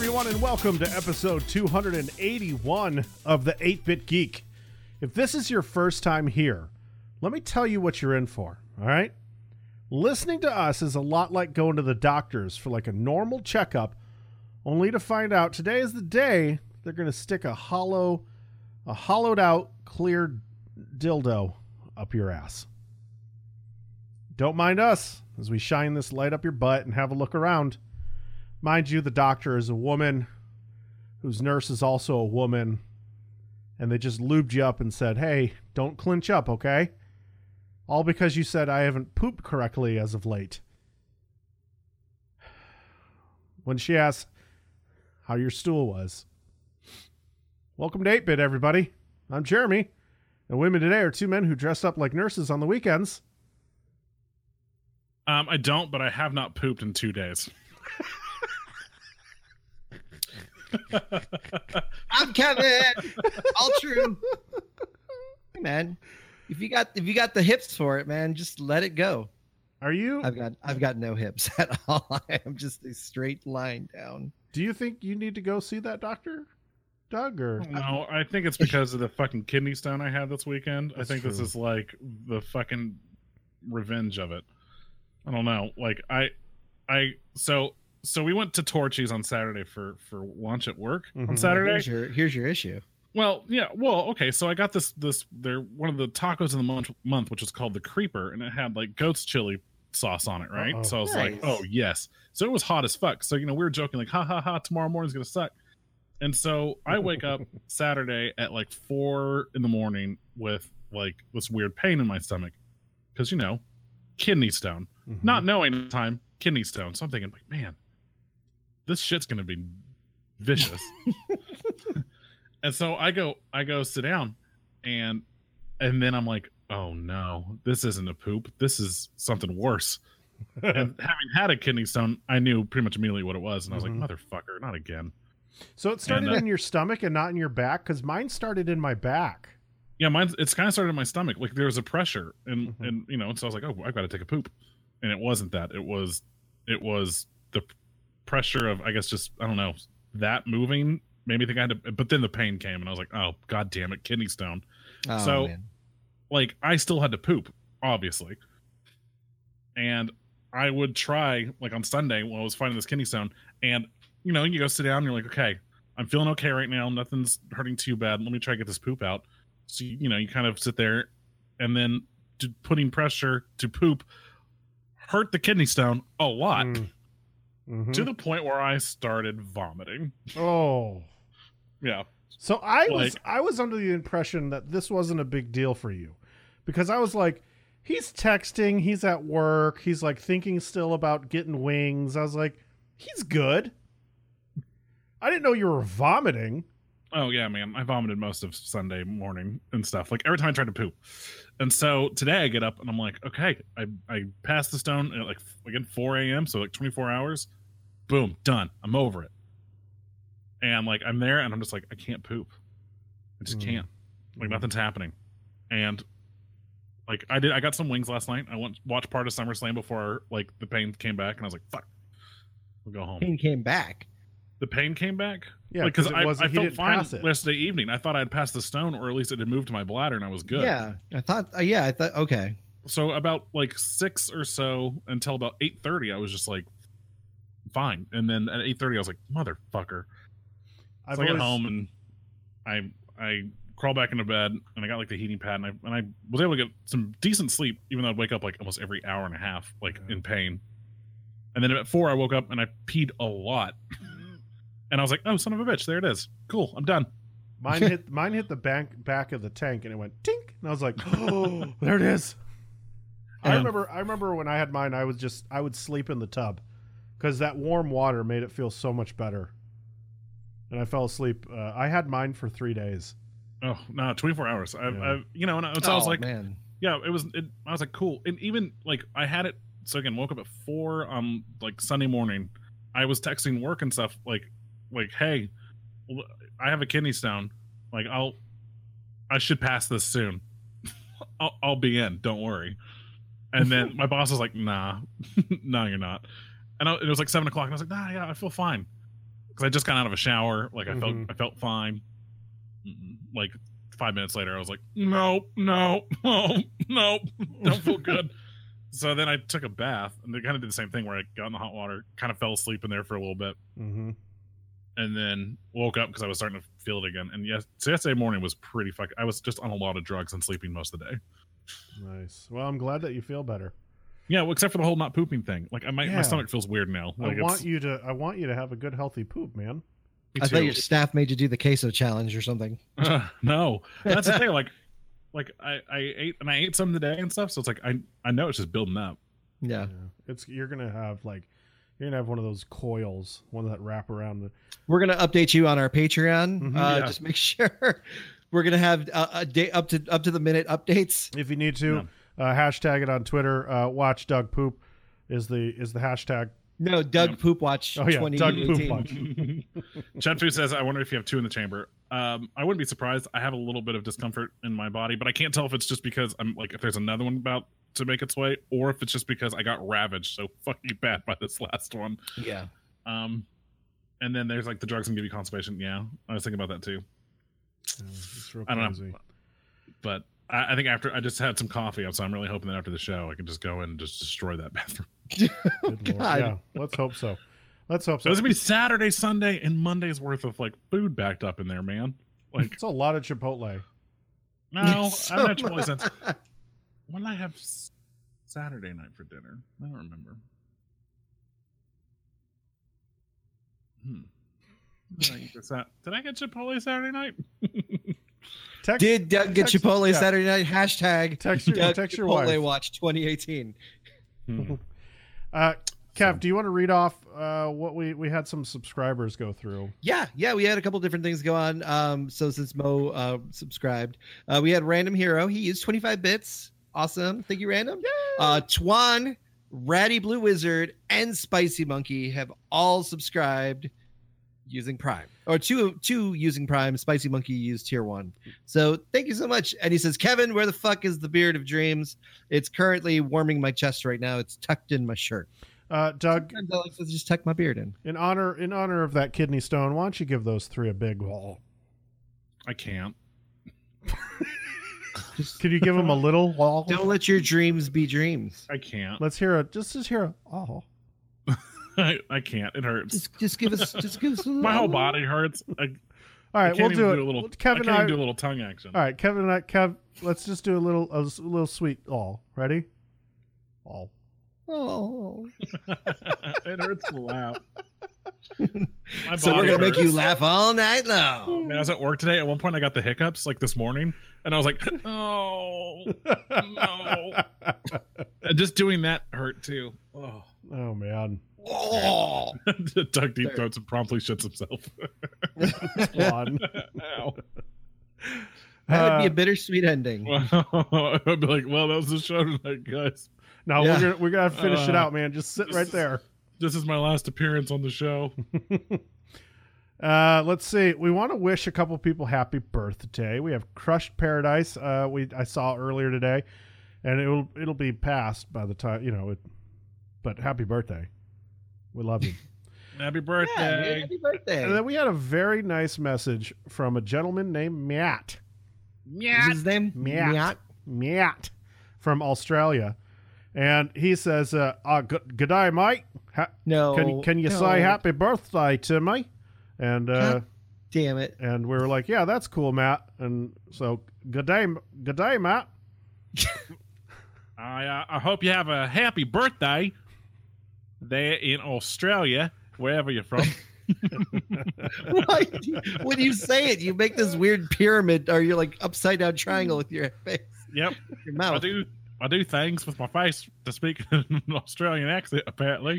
everyone, and welcome to episode 281 of the 8-Bit Geek. If this is your first time here, let me tell you what you're in for, all right? Listening to us is a lot like going to the doctors for like a normal checkup, only to find out today is the day they're going to stick a hollowed out clear dildo up your ass. Don't mind us as we shine this light up your butt and have a look around. Mind you, the doctor is a woman whose nurse is also a woman, and they just lubed you up and said, hey, don't clinch up, okay? All because you said I haven't pooped correctly as of late. When she asked how your stool was. Welcome to 8-Bit, everybody. I'm Jeremy, and women today are two men who dress up like nurses on the weekends. I don't, but I have not pooped in 2 days. I'm Kevin. All true. Hey, man, if you got the hips for it, man, just let it go. Are you? I've got no hips at all. I am just a straight line down. Do you think you need to go see that doctor, Doug? Or No, I think it's because of the fucking kidney stone I had this weekend. That's I think this true. is like the fucking revenge of it. I don't know. Like So we went to Torchy's on Saturday for lunch at work on Saturday. Here's your issue. Well, yeah. Well, okay. So I got this. They're one of the tacos of the month, which is called the Creeper, and it had like goat's chili sauce on it, right? Uh-oh. So I was Nice. like, oh yes. So it was hot as fuck. So we were joking like, ha ha ha, tomorrow morning's gonna suck. And so I wake up Saturday at like 4 a.m. with like this weird pain in my stomach because kidney stone. Not knowing at the time, kidney stone. So I'm thinking like, man, this shit's gonna be vicious. And so I go sit down, and then I'm like, oh no, this isn't a poop. This is something worse. And having had a kidney stone, I knew pretty much immediately what it was, and I was like, motherfucker, not again. So it started in your stomach and not in your back? Because mine started in my back. Yeah, it's kind of started in my stomach. Like there was a pressure, and so I was like, oh, I've got to take a poop, and it wasn't that. It was the pressure of, I guess, just, I don't know, that moving made me think I had to, but then the pain came and I was like, oh god damn it, kidney stone. Oh, So man. like I still had to poop, obviously, and I would try like on Sunday when I was finding this kidney stone, and you go sit down and you're like, okay, I'm feeling okay right now, nothing's hurting too bad, let me try to get this poop out. So you kind of sit there, and then putting pressure to poop hurt the kidney stone a lot. To the point where I started vomiting. Oh. Yeah. So I was under the impression that this wasn't a big deal for you, because I was like, he's texting, he's at work, he's like thinking still about getting wings. I was like, he's good. I didn't know you were vomiting. Oh yeah, man. I vomited most of Sunday morning and stuff. Like every time I tried to poop. And so today I get up and I'm like, okay, I passed the stone at like again 4 a.m. So like 24 hours. Boom, done. I'm over it. And like I'm there and I'm just like, I can't poop. I just can't. Like nothing's happening. And like I got some wings last night. I watched part of SummerSlam before like the pain came back, and I was like, fuck. We'll go home. Pain came back. The pain came back? Yeah, because it I wasn't- he felt didn't fine pass it. yesterday evening. I thought I'd passed the stone, or at least it had moved to my bladder, and I was good. Yeah, I thought. Okay. So about like 6 or so until about 8:30, I was just like fine. And then at 8:30, I was like, motherfucker. So I get home and I crawl back into bed, and I got like the heating pad, and I was able to get some decent sleep, even though I'd wake up like almost every hour and a half, like in pain. And then at 4, I woke up and I peed a lot. And I was like, oh, son of a bitch, there it is. Cool, I'm done. Mine hit the back of the tank, and it went tink, and I was like, oh, there it is. I remember when I had mine, I would sleep in the tub because that warm water made it feel so much better. And I fell asleep. I had mine for 3 days. Oh no, 24 hours. So I was like, man. yeah, I was like, cool. And even like I had it. So again, woke up at 4 on like Sunday morning. I was texting work and stuff like, hey, I have a kidney stone. Like I should pass this soon. I'll be in. Don't worry. And then my boss was like, nah, no, you're not. And it was like 7 o'clock, and I was like, nah, yeah, I feel fine. because I just got out of a shower. Like I felt fine. Like 5 minutes later, I was like, no, don't feel good. So then I took a bath, and they kind of did the same thing where I got in the hot water, kind of fell asleep in there for a little bit, and then woke up because I was starting to feel it again. And so yesterday morning was pretty I was just on a lot of drugs and sleeping most of the day. Nice. Well, I'm glad that you feel better. Yeah, well, except for the whole not pooping thing. Like my stomach feels weird now. Like I want you to have a good healthy poop, man. I thought your staff made you do the queso challenge or something. No, that's the thing. Like I ate some today and stuff. So it's like I know it's just building up. Yeah. You're gonna have one of those coils, one that wrap around the. We're gonna update you on our Patreon. Just make sure we're gonna have a day up to the minute updates. If you need to, hashtag it on Twitter. Watch Doug Poop is the hashtag. No, Doug Poop Watch. Oh yeah, 2018. Doug Poop Watch. Chatfu says, I wonder if you have 2 in the chamber. I wouldn't be surprised. I have a little bit of discomfort in my body, but I can't tell if it's just because I'm like, if there's another one about to make its way, or if it's just because I got ravaged so fucking bad by this last one. Yeah. And then there's like the drugs can give you constipation. Yeah, I was thinking about that too. It's real I don't crazy. know, but I think after I just had some coffee, so I'm really hoping that after the show I can just go in and just destroy that bathroom. Good Lord. Yeah, let's hope so. So it's gonna be Saturday, Sunday, and Monday's worth of like food backed up in there, man. Like it's a lot of Chipotle. No, I haven't had Chipotle since. When did I have Saturday night for dinner? I don't remember. Did I get Chipotle Saturday night? Did Doug get Chipotle Saturday night? Hashtag text your Chipotle wife. Watch 2018. Kev, do you want to read off what we had some subscribers go through? Yeah, we had a couple different things go on. So since Mo subscribed, we had Random Hero. He used 25 bits. Awesome. Thank you, Random. Twan, Ratty Blue Wizard, and Spicy Monkey have all subscribed using Prime. Or two using Prime. Spicy Monkey used Tier 1. So thank you so much. And he says, Kevin, where the fuck is the Beard of Dreams? It's currently warming my chest right now. It's tucked in my shirt. Doug, sometimes I like to just tuck my beard in. In honor of that kidney stone, why don't you give those 3 a big wall? I can't. Can you give them a little wall? Don't let your dreams be dreams. I can't. Let's hear a oh. I can't. It hurts. Just give us a little. My whole body hurts. All right, we'll do it. Kevin and I do a little tongue action. All right, Kev, let's just do a little sweet all. Ready? All. Oh. It hurts to laugh. So we're gonna make you laugh all night long. Man, I was at work today. At one point, I got the hiccups like this morning, and I was like, "Oh no!" And just doing that hurt too. Oh man. Oh. Doug deep throats and promptly shits himself. Ow. That would be a bittersweet ending. I'd be like, "Well, that was the show tonight, guys." No, we're gonna finish it out, man. Just sit right there. This is my last appearance on the show. Let's see. We want to wish a couple people happy birthday. We have Crushed Paradise. I saw earlier today, and it'll be past by the time but happy birthday. We love you. Happy birthday. Yeah, happy birthday. And then we had a very nice message from a gentleman named Matt. What's his name? Matt from Australia. And he says, good day, mate. Can you say happy birthday to me? And God damn it. And we were like, yeah, that's cool, Matt. And so good day, Matt. I hope you have a happy birthday there in Australia, wherever you're from. When you say it, you make this weird pyramid, or you're like upside down triangle with your face. Yep. Your mouth. I do things with my face to speak an Australian accent, apparently.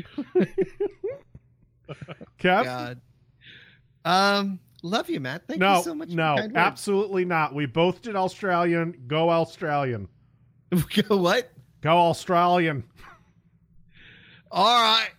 Kev? God. Love you, Matt. Thank you so much. No, absolutely not. We both did Australian. Go Australian. Go what? Go Australian. All right.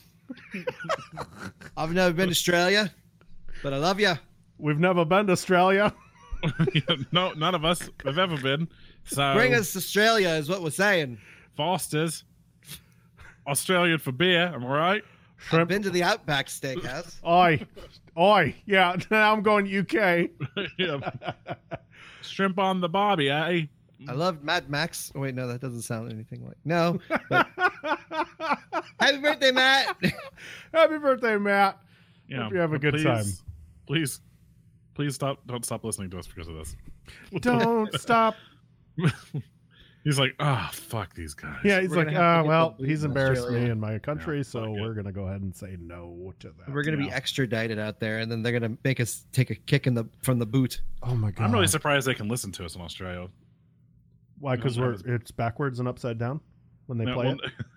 I've never been to Australia, but I love you. We've never been to Australia. No, none of us have ever been. So bring us to Australia is what we're saying. Foster's Australian for beer, am I right? I've Shrimp. been to the Outback Steakhouse. Oi. Yeah, now I'm going UK. Yeah. Shrimp on the bobby, eh? I loved Mad Max. Oh, wait, no, that doesn't sound anything like. No. But... Happy birthday, Matt. Happy birthday, Matt. Yeah. Hope you have a good time. Please don't stop listening to us because of this. Don't stop. He's like, fuck these guys. Yeah, he's We're like, gonna have to get well, the he's in embarrassed Australia. me in my country, Yeah, so fuck it. we're going to go ahead and say no to that. We're going to be extradited out there, and then they're going to make us take a kick from the boot. Oh, my God. I'm really surprised they can listen to us in Australia. Why? Because it's backwards and upside down when they play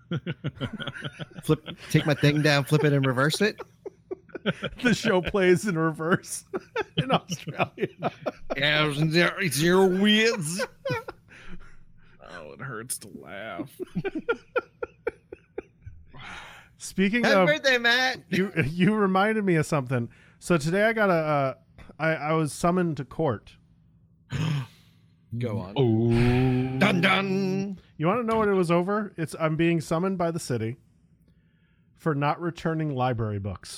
Flip, take my thing down, flip it, and reverse it. it. The show plays in reverse in Australia. Yeah, it's your wheels. Oh, it hurts to laugh. Speaking Happy of, birthday, Matt. you reminded me of something. So today I got I was summoned to court. Go on. Oh, Dun dun. You want to know what it was over? I'm being summoned by the city for not returning library books.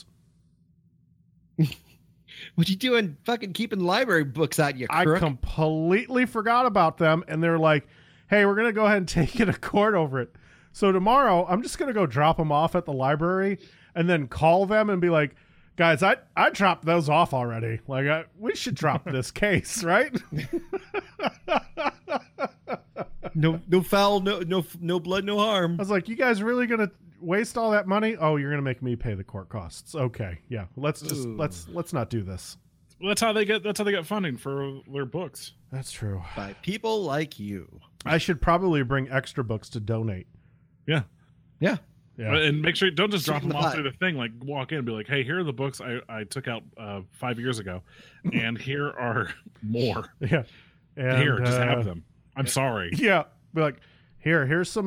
What you doing? Fucking keeping library books out, you I crook. completely forgot about them, and they're like, "Hey, we're gonna go ahead and take you to court over it." So tomorrow, I'm just gonna go drop them off at the library, and then call them and be like, "Guys, I dropped those off already. Like, we should drop this case, right?" No foul, no blood, no harm. I was like, "You guys really gonna waste all that money? Oh, you're gonna make me pay the court costs? Okay, yeah. Let's not do this." well, that's how they get funding for their books. That's true. By people like you. I should probably bring extra books to donate. Yeah. Yeah. Yeah. And make sure don't just drop Soup in them the off pot. through the thing. Like walk in and be like, "Hey, here are the books I took out 5 years ago, and here are more. Yeah. And, Here, just have them. I'm sorry." Yeah. Be like, here's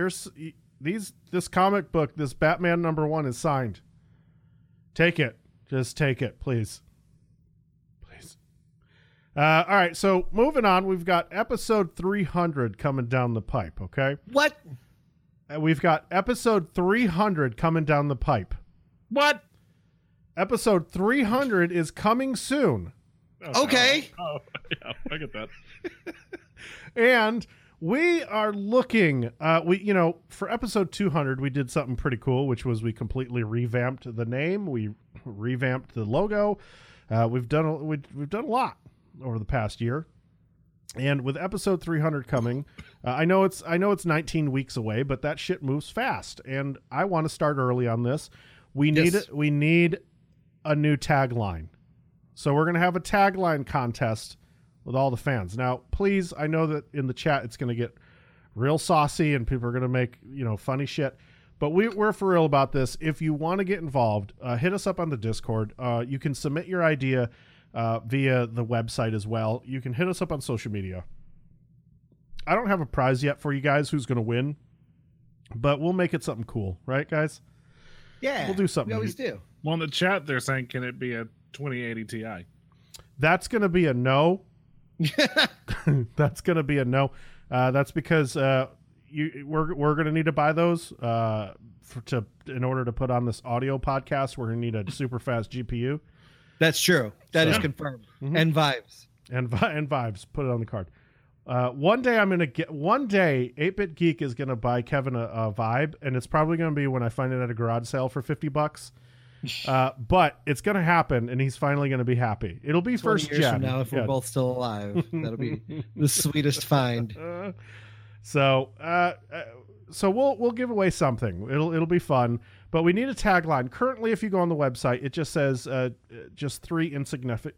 this comic book, this Batman #1 is signed. Take it. Just take it, please. Please. All right, so moving on, we've got episode 300 coming down the pipe, okay? What? We've got episode 300 coming down the pipe. What? Episode 300 is coming soon. Okay. Oh, yeah, I get that. And we are looking, for episode 200, we did something pretty cool, which was we completely revamped the name. We revamped the logo. We've done a lot over the past year. And with episode 300 coming, I know it's 19 weeks away, but that shit moves fast. And I want to start early on this. We need a new tagline. So we're going to have a tagline contest with all the fans. Now, please, I know that in the chat it's going to get real saucy and people are going to make, funny shit. But we're for real about this. If you want to get involved, hit us up on the Discord. You can submit your idea via the website as well. You can hit us up on social media. I don't have a prize yet for you guys who's going to win, but we'll make it something cool. Right, guys? Yeah. We'll do something. We always do. Well, in the chat, they're saying, "Can it be a 2080 Ti?" That's going to be a no. That's going to be a no. That's because we're going to need to buy those in order to put on this audio podcast. We're going to need a super fast GPU. That's true. That is So- confirmed. Mhm. And vibes. And vibes. Put it on the card. One day 8-Bit Geek is going to buy Kevin a Vibe, and it's probably going to be when I find it at a garage sale for $50. But it's going to happen, and he's finally going to be happy. It'll be 20 first years gen. from now, if we're Yeah. both still alive, that'll be the sweetest find. So we'll give away something. It'll be fun, but we need a tagline. Currently, if you go on the website, it just says just 3 insignificant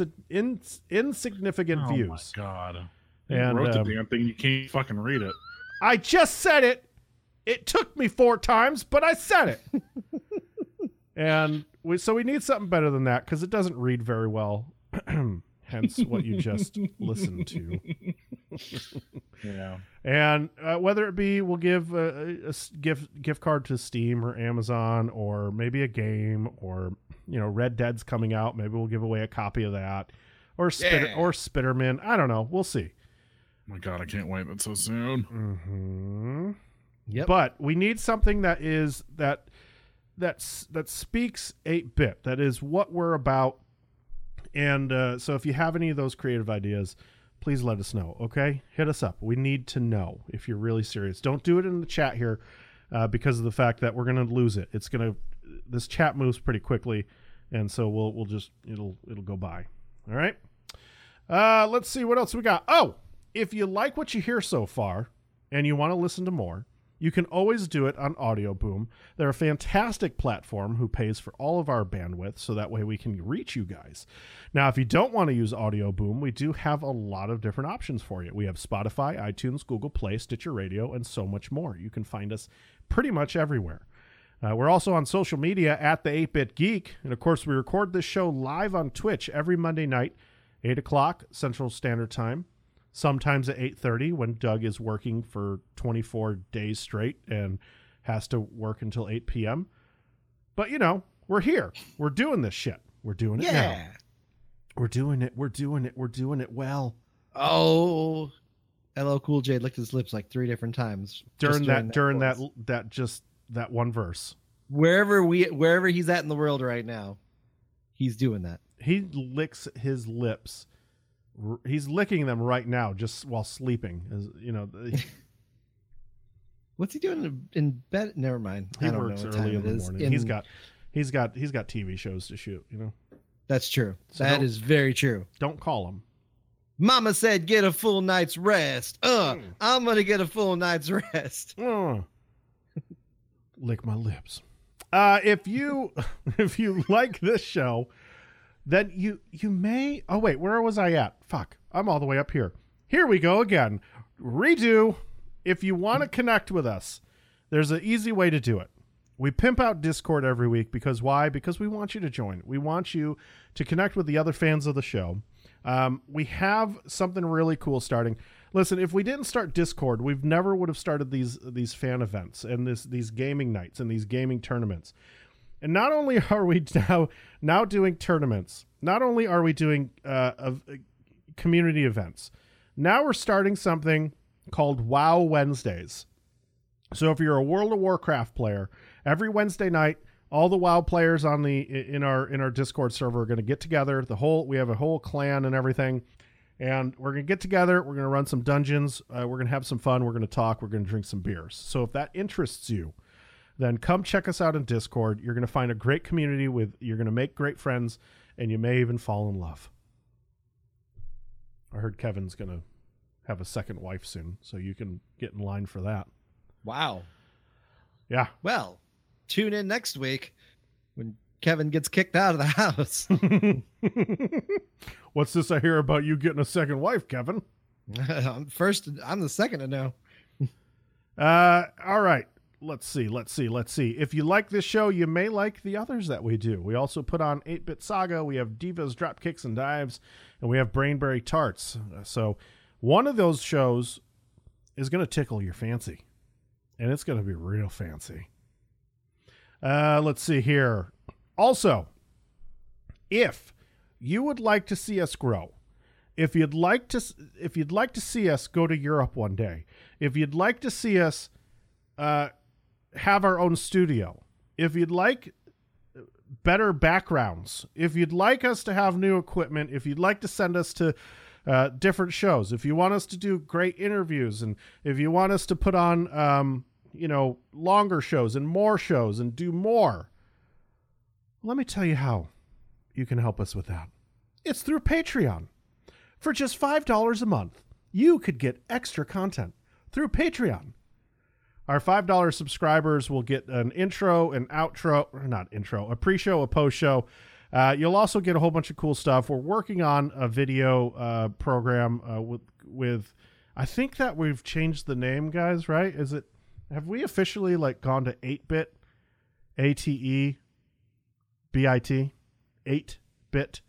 views. Oh my god! And, You wrote the damn thing. You can't fucking read it. I just said it. It took me 4 times, but I said it. And we need something better than that because it doesn't read very well. Hence what you just listened to. Yeah. And whether it be we'll give a gift card to Steam or Amazon or maybe a game or Red Dead's coming out, maybe we'll give away a copy of that or Spitterman. I don't know. We'll see. Oh my god, I can't wait. That's so soon. Mm-hmm. Yep. But we need something that that speaks 8-bit. That is what we're about. And so if you have any of those creative ideas, please let us know, okay? Hit us up. We need to know if you're really serious. Don't do it in the chat here because of the fact that we're going to lose it. This chat moves pretty quickly, and so we'll just it'll go by. All right? Let's see what else we got. Oh, if you like what you hear so far and you want to listen to more, you can always do it on Audio Boom. They're a fantastic platform who pays for all of our bandwidth, so that way we can reach you guys. Now, if you don't want to use Audio Boom, we do have a lot of different options for you. We have Spotify, iTunes, Google Play, Stitcher Radio, and so much more. You can find us pretty much everywhere. We're also on social media at the 8-Bit Geek. And, of course, we record this show live on Twitch every Monday night, 8 o'clock Central Standard Time. Sometimes at 8:30 when Doug is working for 24 days straight and has to work until 8 p.m. But, we're here. We're doing this shit. We're doing it now. We're doing it. We're doing it. We're doing it well. Oh, LL Cool J licked his lips like 3 different times during that one verse. Wherever he's at in the world right now, he's doing that. He licks his lips. He's licking them right now, just while sleeping. What's he doing in bed? Never mind. He works early in the morning. He's got TV shows to shoot. That's true. So that is very true. Don't call him. Mama said, "Get a full night's rest." I'm gonna get a full night's rest. Lick my lips. If you like this show, then you may... Oh, wait, where was I at? Fuck, I'm all the way up here. Here we go again. Redo. If you want to connect with us, there's an easy way to do it. We pimp out Discord every week because why? Because we want you to join. We want you to connect with the other fans of the show. We have something really cool starting. Listen, if we didn't start Discord, we never would have started these fan events and these gaming nights and these gaming tournaments. And not only are we now doing tournaments, not only are we doing community events, now we're starting something called WoW Wednesdays. So if you're a World of Warcraft player, every Wednesday night, all the WoW players in our Discord server are going to get together. We have a whole clan and everything, and we're going to get together. We're going to run some dungeons. We're going to have some fun. We're going to talk. We're going to drink some beers. So if that interests you, then come check us out in Discord. You're going to find a great community you're going to make great friends, and you may even fall in love. I heard Kevin's going to have a second wife soon, so you can get in line for that. Wow. Yeah. Well, tune in next week when Kevin gets kicked out of the house. What's this I hear about you getting a second wife, Kevin? I'm the second to know. All right. Let's see. If you like this show, you may like the others that we do. We also put on 8-Bit Saga. We have Divas, Dropkicks, and Dives, and we have Brainberry Tarts. So one of those shows is going to tickle your fancy, and it's going to be real fancy. Let's see here. Also, if you would like to see us grow, if you'd like to see us go to Europe one day, if you'd like to see us have our own studio, if you'd like better backgrounds, if you'd like us to have new equipment, if you'd like to send us to different shows, if you want us to do great interviews, and if you want us to put on longer shows and more shows and do more, let me tell you how you can help us with that. It's through Patreon. For just $5 a month, you could get extra content through Patreon. Our $5 subscribers will get an intro, an outro, or not intro, a pre-show, a post-show. You'll also get a whole bunch of cool stuff. We're working on a video program with I think that we've changed the name, guys, right? Have we officially gone to 8-bit? ATE BIT? 8-bit?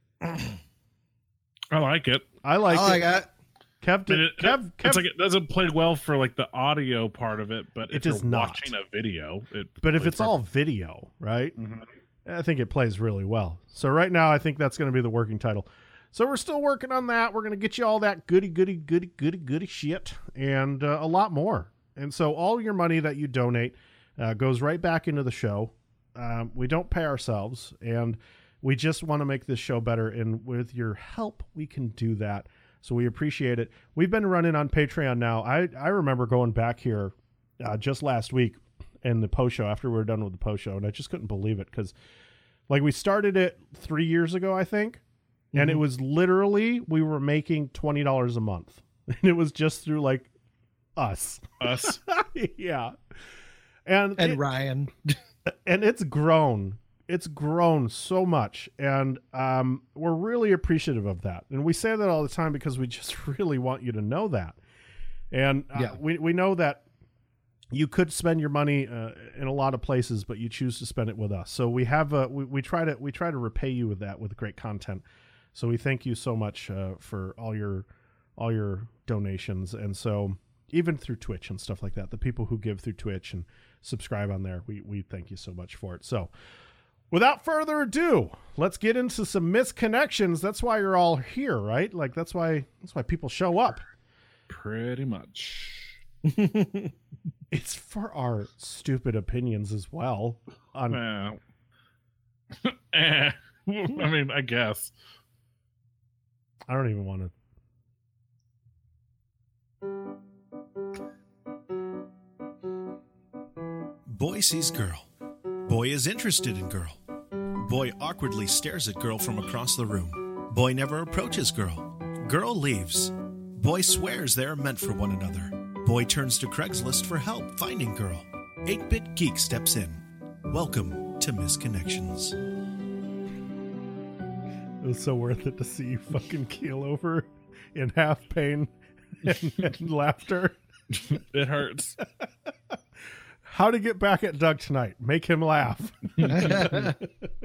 I like it. I like it. Kev, it's like it doesn't play well for the audio part of it, but if you're watching a video, if it's all video, right? Mm-hmm. I think it plays really well. So right now, I think that's going to be the working title. So we're still working on that. We're going to get you all that goody shit and a lot more. And so all your money that you donate goes right back into the show. we don't pay ourselves, and we just want to make this show better. And with your help, we can do that. So we appreciate it. We've been running on Patreon now. I remember going back here just last week in the post show after we were done with the post show, and I just couldn't believe it because, like, we started it 3 years ago, I think, and it was literally we were making $20 a month, and it was just through like us. Yeah, and Ryan, and it's grown. It's grown so much, and we're really appreciative of that. And we say that all the time because we just really want you to know that. And we know that you could spend your money in a lot of places, but you choose to spend it with us. So we have we try to repay you with that, with great content. So we thank you so much for all your donations. And so even through Twitch and stuff like that, the people who give through Twitch and subscribe on there, we thank you so much for it. So without further ado, let's get into some misconnections. That's why you're all here, right? Like that's why people show up. Pretty much. It's for our stupid opinions as well. I mean, I guess. I don't even want to. Boy sees girl. Boy is interested in girl. Boy awkwardly stares at girl from across the room. Boy never approaches girl. Girl leaves. Boy swears they are meant for one another. Boy turns to Craigslist for help finding girl. 8-Bit Geek steps in. Welcome to Misconnections. It was so worth it to see you fucking keel over in half pain and laughter. It hurts. How to get back at Doug tonight. Make him laugh. By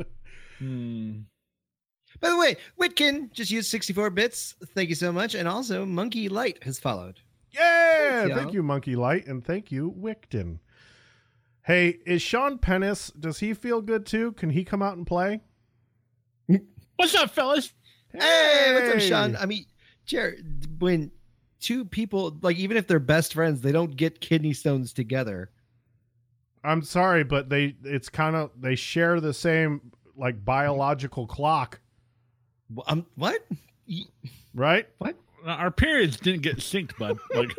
the way, Witkin just used 64 bits. Thank you so much. And also, Monkey Light has followed. Yeah! Thank you, Monkey Light. And thank you, Wickton. Hey, is Sean Pennis, does he feel good too? Can he come out and play? What's up, fellas? Hey, what's up, Sean? I mean, Jared, when two people, like, even if they're best friends, they don't get kidney stones together. I'm sorry, but they share the same, like, biological clock. What? Right? What? Our periods didn't get synced, bud. Like...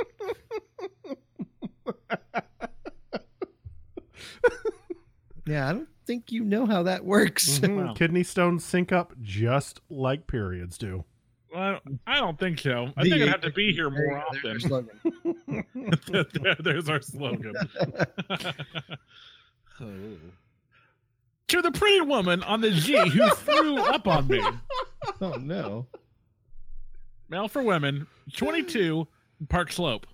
Yeah, I don't think you know how that works. Mm-hmm. Wow. Kidney stones sync up just like periods do. Well, I don't think so. I think I'd have to be here more often. There's our slogan. To the pretty woman on the Z who threw up on me. Oh, no. Male for women, 22, Park Slope.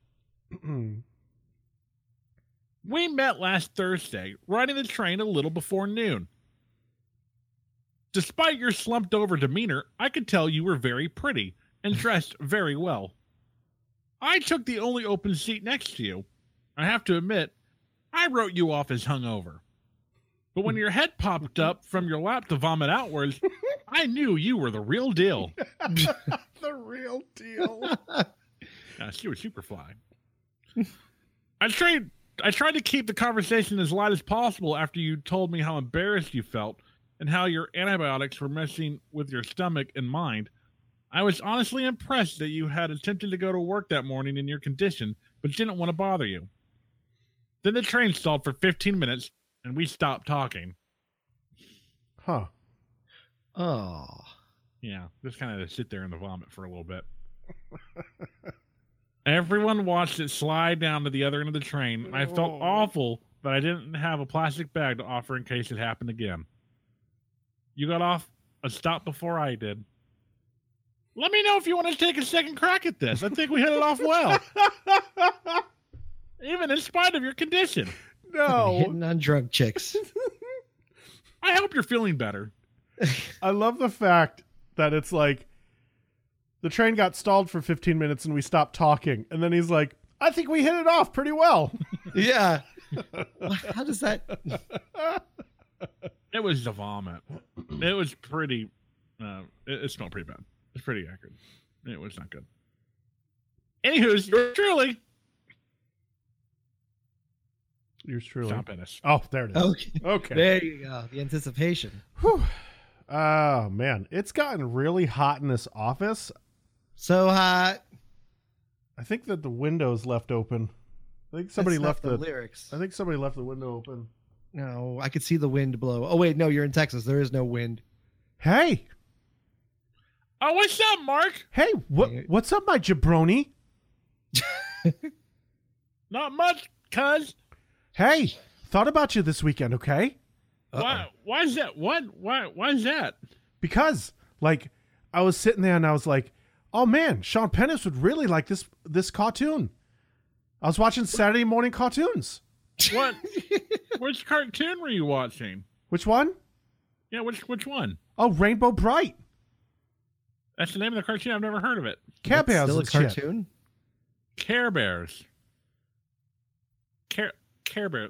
We met last Thursday, riding the train a little before noon. Despite your slumped over demeanor, I could tell you were very pretty and dressed very well. I took the only open seat next to you. I have to admit, I wrote you off as hungover. But when your head popped up from your lap to vomit outwards, I knew you were the real deal. The real deal. She was super fly. I tried to keep the conversation as light as possible after you told me how embarrassed you felt and how your antibiotics were messing with your stomach and mind. I was honestly impressed that you had attempted to go to work that morning in your condition, but didn't want to bother you. Then the train stalled for 15 minutes, and we stopped talking. Huh. Oh. Yeah, just kind of sit there in the vomit for a little bit. Everyone watched it slide down to the other end of the train, and I felt awful that I didn't have a plastic bag to offer in case it happened again. You got off a stop before I did. Let me know if you want to take a second crack at this. I think we hit it off well. Even in spite of your condition. No. Hitting on drug chicks. I hope you're feeling better. I love the fact that it's like the train got stalled for 15 minutes and we stopped talking. And then he's like, I think we hit it off pretty well. Yeah. How does that... It was the vomit. It was pretty... it smelled pretty bad. It's pretty accurate. It was not good. Anywho's, yours truly. Yours truly. Sean Pennis. Oh, there it is. Okay. Okay. There you go. The anticipation. Whew. Oh, man. It's gotten really hot in this office. So hot. I think that the window's left open. I think somebody That's not left the lyrics. I think somebody left the window open. No, I could see the wind blow. Oh wait, no, you're in Texas. There is no wind. Hey. Oh, what's up, Mark? Hey, what's up, my jabroni? Not much, cuz. Hey, thought about you this weekend, okay? Why is that? Why is that? Because, like, I was sitting there and I was like, oh man, Sean Pennis would really like this cartoon. I was watching Saturday morning cartoons. What? Which cartoon were you watching? Which one? Yeah, which one? Oh, Rainbow Bright. That's the name of the cartoon. I've never heard of it. Care That's Bears still a and shit. cartoon. Care Bears. Care Bear.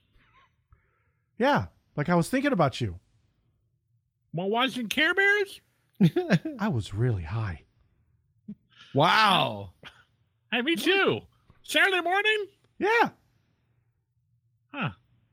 Yeah, like I was thinking about you. While watching Care Bears? I was really high. Wow. Hey, me too. Saturday morning? Yeah. Huh.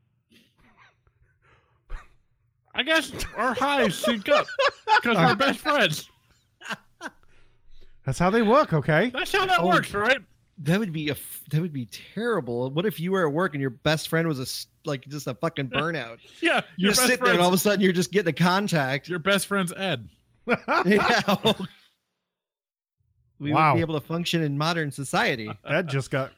I guess our highs sync up because we're best friends. That's how they work, okay? That's how that works, right? That would be terrible. What if you were at work and your best friend was just a fucking burnout? Yeah, You're just sitting there and all of a sudden you're just getting a contact. Your best friend's Ed. Yeah. We Wow. wouldn't be able to function in modern society. That just got...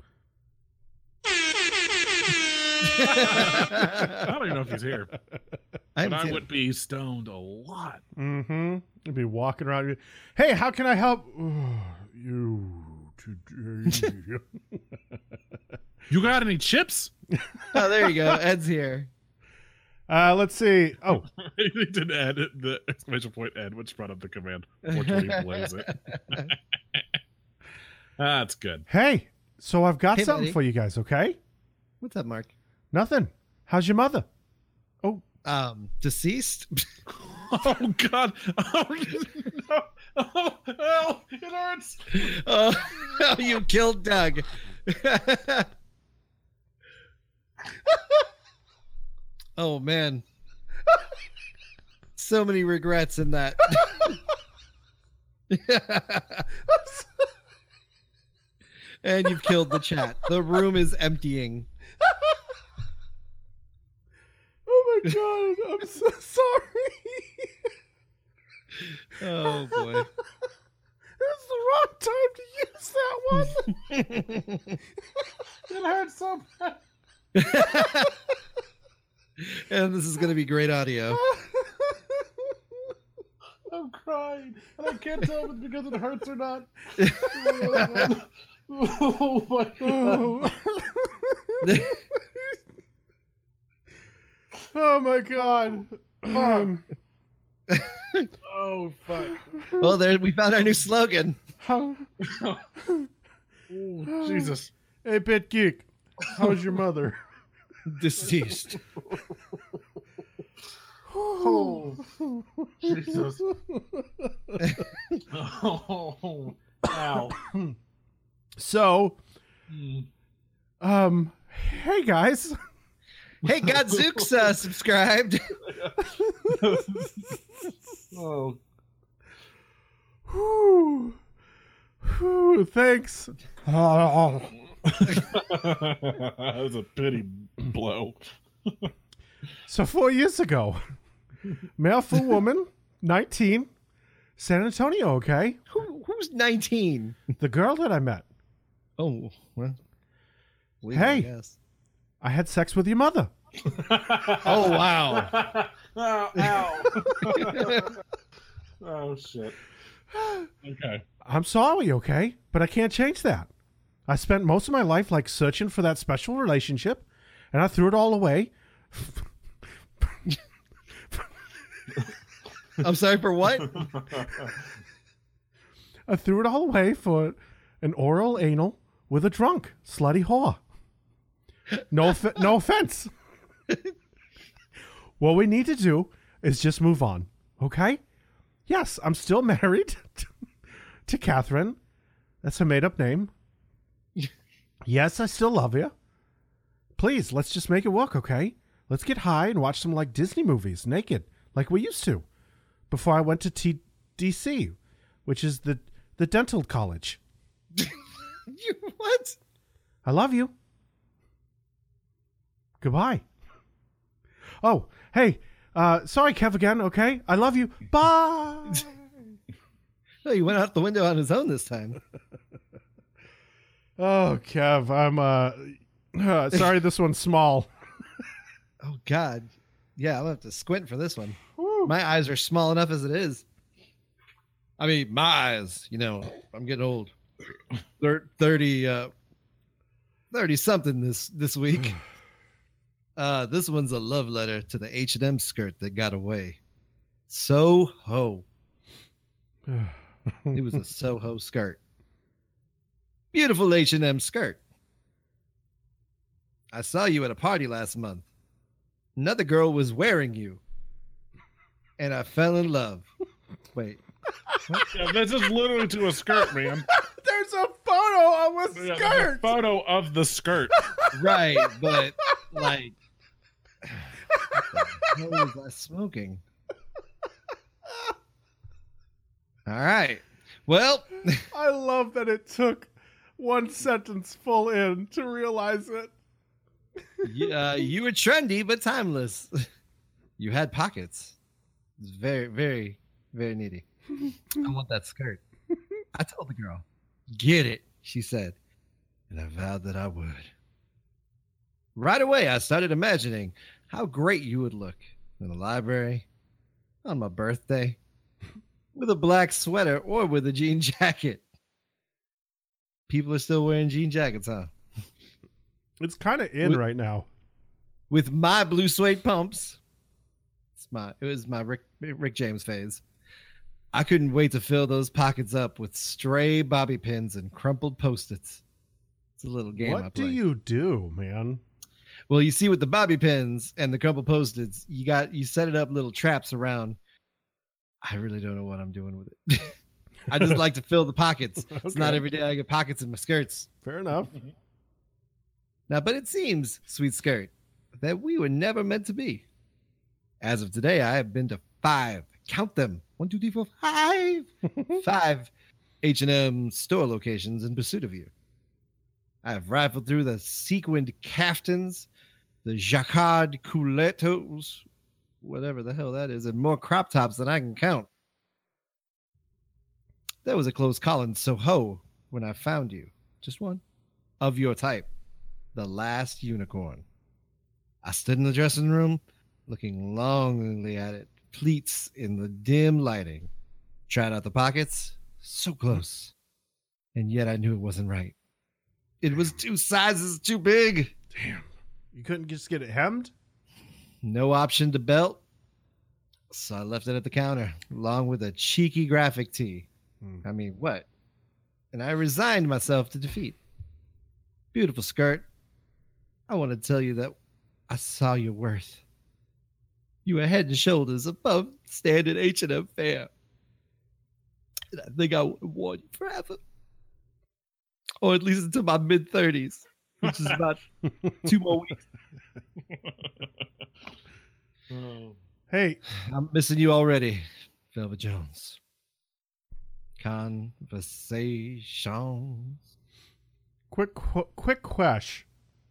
I don't even know if he's here. But I would be stoned a lot. Mm-hmm. I'd be walking around. Hey, how can I help you today? You got any chips? Oh, there you go. Ed's here. Let's see. Oh, They did add the exclamation point Ed, which brought up the command. 420 blaze it. That's good. hey. So I've got Hey, something buddy. for you guys, okay? What's up, Mark? Nothing. How's your mother? Oh, Deceased? Oh God! Oh no! Oh, it hurts! Oh, you killed Doug. Oh man. So many regrets in that. And you've killed the chat. The room is emptying. oh my God. I'm so sorry. Oh boy. That's the wrong time to use that one. It hurts so bad. And this is going to be great audio. I'm crying, and I can't tell if it's because it hurts or not. Oh my God! Oh my God. Oh fuck! Well, there we found our new slogan. Oh, Jesus! Hey, Bit Geek. How's your mother? Deceased. Oh, Jesus! Oh, ow! So, hey guys. Hey, Godzooks subscribed. Oh, Whew. Whew, thanks. that was a pity blow. So 4 years ago, male for woman, 19, San Antonio, okay? Who's 19? The girl that I met. Oh, well. Hey. I guess. I had sex with your mother. Oh, wow. Oh, ow! Oh shit! Okay. I'm sorry, okay? But I can't change that. I spent most of my life like searching for that special relationship, and I threw it all away. I'm sorry for what? I threw it all away for an oral anal with a drunk, slutty whore. No offense. What we need to do is just move on, okay? Yes, I'm still married to Catherine. That's her made-up name. Yes, I still love you. Please, let's just make it work, okay? Let's get high and watch some like Disney movies naked, like we used to, before I went to TDC, which is the dental college. What? I love you. Goodbye. Oh, hey, sorry, Kev again, okay? I love you. Bye. Oh, he went out the window on his own this time. Oh, Kev, I'm sorry this one's small. Oh, God. Yeah, I'm going to have to squint for this one. Woo. My eyes are small enough as it is. I mean, my eyes, you know, I'm getting old. 30 something this week. This one's a love letter to the H&M skirt that got away. Soho. It was a Soho skirt. Beautiful H&M skirt. I saw you at a party last month. Another girl was wearing you. And I fell in love. Wait. Yeah, this is literally to a skirt, man. There's a photo of a Yeah, there's skirt. a photo of the skirt. Right, but like what the hell was I smoking? All right. Well, I love that it took one sentence full in to realize it. you were trendy but timeless. You had pockets. It's very, very, very needy. I want that skirt. I told the girl, get it, she said, and I vowed that I would. Right away, I started imagining how great you would look in the library, on my birthday, with a black sweater or with a jean jacket. People are still wearing jean jackets, huh? It's kind of in right now. With my blue suede pumps. It was my Rick James phase. I couldn't wait to fill those pockets up with stray bobby pins and crumpled Post-its. It's a little game I What play. do you do, man? Well, you see, with the bobby pins and the crumpled Post-its, you set it up little traps around. I really don't know what I'm doing with it. I just like to fill the pockets. It's not Okay. every day I get pockets in my skirts. Fair enough. Now, but it seems, sweet skirt, that we were never meant to be. As of today, I have been to 5. Count them. 1, 2, 3, 4, 5. 5 H&M store locations in pursuit of you. I have rifled through the sequined caftans, the jacquard culottes, whatever the hell that is, and more crop tops than I can count. There was a close call in Soho when I found you. Just one. Of your type. The last unicorn. I stood in the dressing room, looking longingly at it, pleats in the dim lighting. Tried out the pockets, so close. And yet I knew it wasn't right. It was 2 sizes too big. Damn. You couldn't just get it hemmed? No option to belt. So I left it at the counter, along with a cheeky graphic tee. I mean, what? And I resigned myself to defeat. Beautiful skirt. I want to tell you that I saw your worth. You are head and shoulders above standard H&M fare. And I think I would have worn you forever. Or at least until my mid-30s, which is about 2 more weeks. Hey, I'm missing you already, Velvet Jones. Conversations. quick question.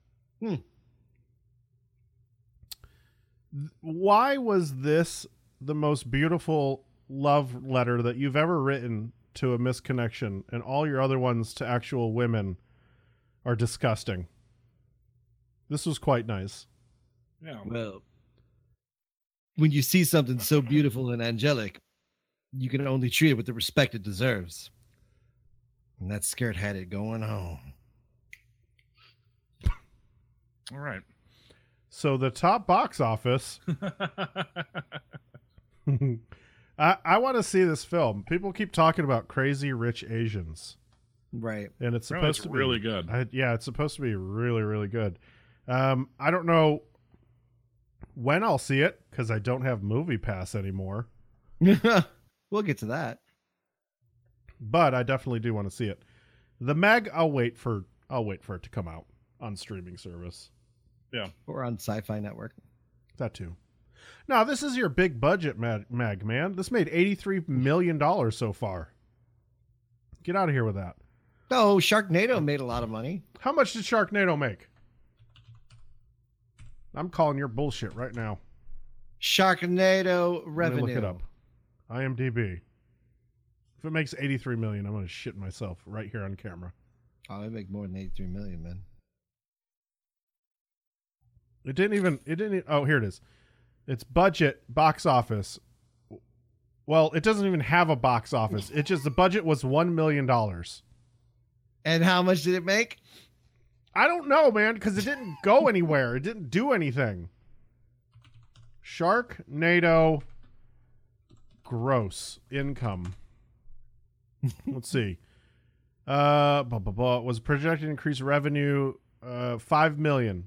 Why was this the most beautiful love letter that you've ever written to a misconnection, and all your other ones to actual women are disgusting? This was quite nice. Yeah. Well, when you see something so beautiful and angelic, you can only treat it with the respect it deserves. And that skirt had it going on. All right. So the top box office. I want to see this film. People keep talking about Crazy Rich Asians, Right. and it's Apparently supposed it's to be really good. Yeah, it's supposed to be really, really good. I don't know when I'll see it because I don't have Movie Pass anymore, We'll get to that. but I definitely do want to see it. The Meg, I'll wait for it to come out on streaming service. Or on Sci-Fi Network. That too. Now, this is your big budget, Mag, man. This made $83 million so far. Get out of here with that. Oh, Sharknado made a lot of money. How much did Sharknado make? I'm calling your bullshit right now. Sharknado revenue. Let me look it up. IMDb. If it makes 83 million, I'm going to shit myself right here on camera. Oh, it make more than 83 million, man. It didn't even, oh, here it is. It's budget, box office. Well, it doesn't even have a box office. It just, the budget was $1 million. And how much did it make? I don't know, man, because it didn't go anywhere. It didn't do anything. Sharknado gross income. Let's see. Was projected to increase revenue $5 million.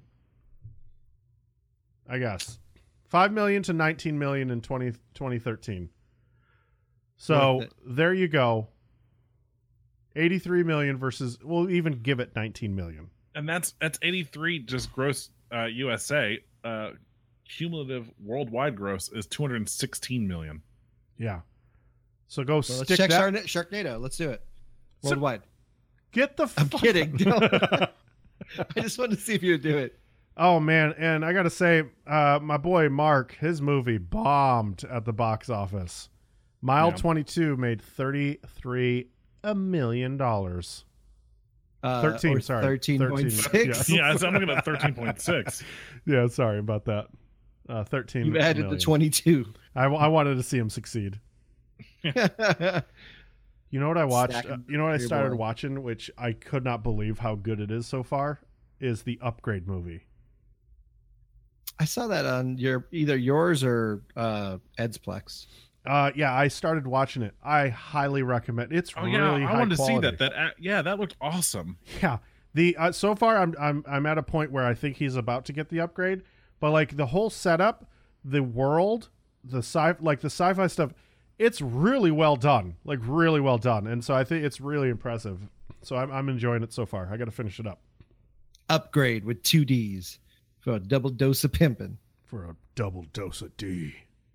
I guess. $5 million to $19 million in 2013. So there you go. 83 million versus, we'll even give it 19 million. And that's 83 just gross USA. Cumulative worldwide gross is 216 million. Yeah. So go So stick let's check that. Sharknado. Let's do it. Worldwide. Get the I'm kidding. No. I just wanted to see if you would do it. Oh man, and I gotta say, my boy Mark, his movie bombed at the box office. Mile 22 made $33 million. 13, sorry. 13.6. Yeah. Yeah, I'm looking at 13.6. Yeah, sorry about that. 13 You added million. the 22. I wanted to see him succeed. You know what I watched? You know what I started watching, which I could not believe how good it is so far, is the Upgrade movie. I saw that on either yours or Ed's Plex. Yeah, I started watching it. I highly recommend. It's Oh really yeah, high I wanted quality. to see that. That looked awesome. Yeah, the so far I'm at a point where I think he's about to get the upgrade, but like the whole setup, the world, the sci-fi stuff, it's really well done, like really well done, and so I think it's really impressive. So I'm enjoying it so far. I got to finish it up. Upgrade with 2 Ds for a double dose of pimping. For a double dose of D.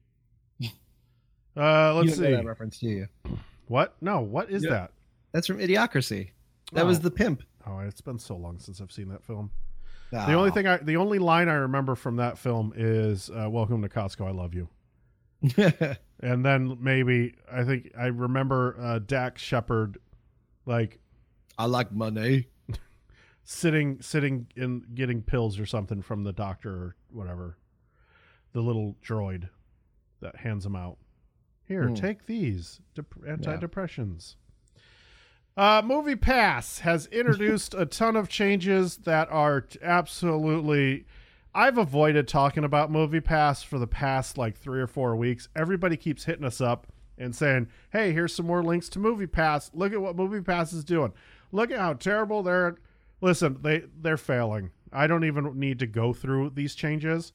Let's You see. know that reference, do you? What? No, what is that? That's from Idiocracy. That was the pimp. Oh, it's been so long since I've seen that film. Ah. The only line I remember from that film is "Welcome to Costco, I love you." And then maybe I think I remember Dax Shepard, like I like money. sitting in getting pills or something from the doctor or whatever, the little droid that hands them out. Here, take these antidepressants. Movie Pass has introduced a ton of changes that are absolutely. I've avoided talking about Movie Pass for the past like 3 or 4 weeks. Everybody keeps hitting us up and saying, "Hey, here's some more links to Movie Pass. Look at what Movie Pass is doing. Look at how terrible they're." Listen, they're failing. I don't even need to go through these changes.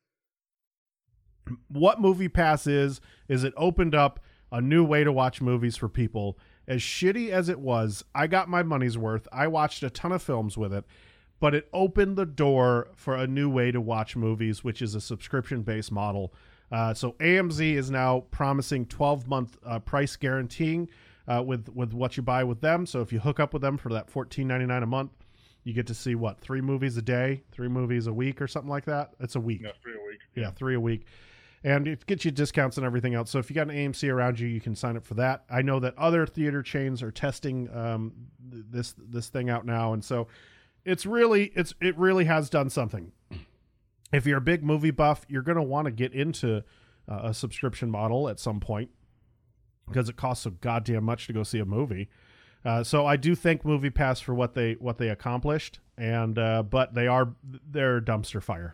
What Movie Pass is it opened up a new way to watch movies for people. As shitty as it was, I got my money's worth. I watched a ton of films with it, but it opened the door for a new way to watch movies, which is a subscription-based model. So AMC is now promising 12-month price guaranteeing with what you buy with them. So if you hook up with them for that $14.99 a month, you get to see, 3 movies a day, 3 movies a week or something like that? It's a week. Yeah, 3 a week. Yeah, 3 a week. And it gets you discounts and everything else. So if you got an AMC around you, you can sign up for that. I know that other theater chains are testing this thing out now, and so it really has done something. If you're a big movie buff, you're going to want to get into a subscription model at some point because it costs so goddamn much to go see a movie. So I do thank Movie Pass for what they accomplished, and but they're dumpster fire.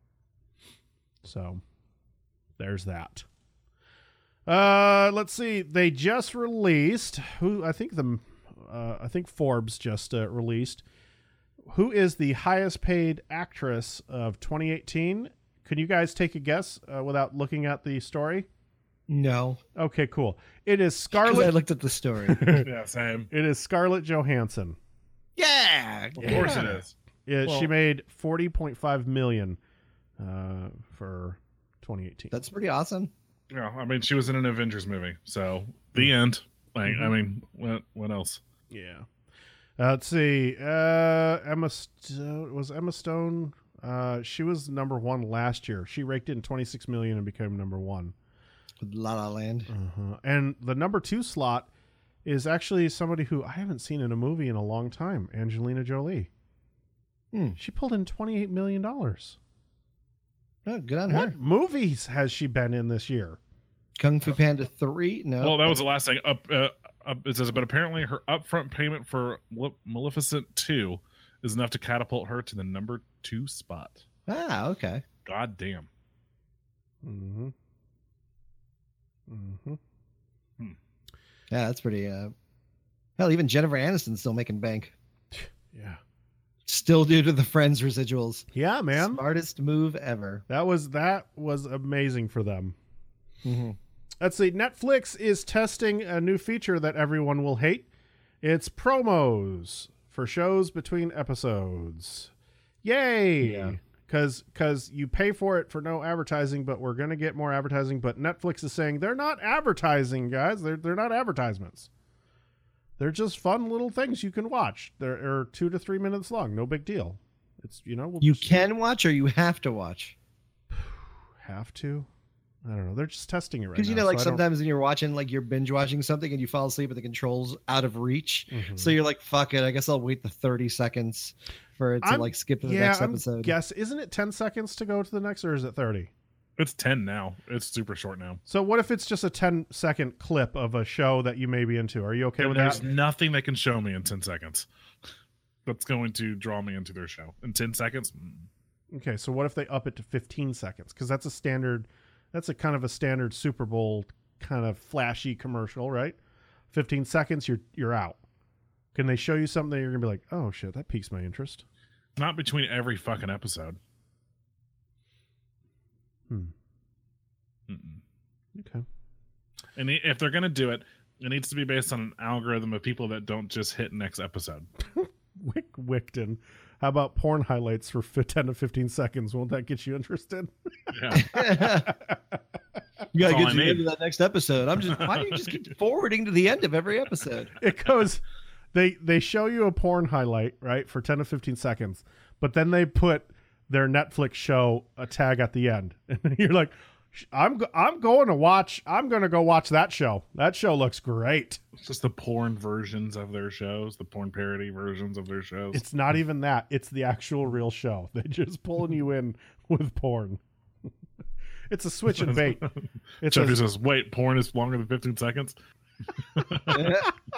So there's that. Let's see. They just released I think Forbes just released who is the highest paid actress of 2018. Can you guys take a guess without looking at the story? No. Okay, cool. It is I Scarlett. looked at the story. Yeah, same. It is Scarlett Johansson. Yeah. Of course it is. She made 40.5 million for 2018. That's pretty awesome. Yeah, I mean, she was in an Avengers movie, so the end. Like, I mean, what else? Yeah. Let's see. Emma Stone. She was number one last year. She raked in 26 million and became number one. La La Land. And the number two slot is actually somebody who I haven't seen in a movie in a long time, Angelina Jolie. She pulled in $28 million. Oh, good on her. What movies has she been in this year? Kung Fu Panda 3? No. Well, that was the last thing. It says, but apparently her upfront payment for Maleficent 2 is enough to catapult her to the number 2 spot. Ah, okay. God damn. Yeah, that's pretty. Hell, even Jennifer Aniston's still making bank. Yeah. Still due to the Friends residuals. Yeah, man. Smartest move ever. That was amazing for them. Let's see. Netflix is testing a new feature that everyone will hate. It's promos for shows between episodes. Yay! Yeah. Because you pay for it for no advertising, but we're going to get more advertising. But Netflix is saying they're not advertising, guys. They're not advertisements. They're just fun little things you can watch. They're 2 to 3 minutes long. No big deal. It's, you can watch or you have to watch. Have to. I don't know. They're just testing it right now. Because like sometimes when you're watching, like you're binge watching something and you fall asleep and the control's out of reach. So you're like, fuck it. I guess I'll wait the 30 seconds for it to skip to the next episode. Yes. Isn't it 10 seconds to go to the next, or is it 30? It's 10 now. It's super short now. So what if it's just a 10-second clip of a show that you may be into? Are you okay with that? There's nothing they can show me in 10 seconds that's going to draw me into their show. In 10 seconds? Okay, so what if they up it to 15 seconds? Because that's a kind of a standard Super Bowl kind of flashy commercial, right? 15 seconds, you're out. Can they show you something that you're going to be like, oh shit, that piques my interest? Not between every fucking episode. Okay. And if they're going to do it, it needs to be based on an algorithm of people that don't just hit next episode. Wickton. How about porn highlights for 10 to 15 seconds? Won't that get you interested? Yeah. You gotta get to the end of that next episode. Why do you just keep forwarding to the end of every episode? It goes, they show you a porn highlight, right, for 10 to 15 seconds, but then they put their Netflix show a tag at the end. And you're like, I'm going to go watch that show. That show looks great. It's just the porn versions of their shows, the porn parody versions of their shows. It's not even that. It's the actual real show. They just pulling you in with porn. It's a switch and bait. Jeffy says, wait, porn is longer than 15 seconds? All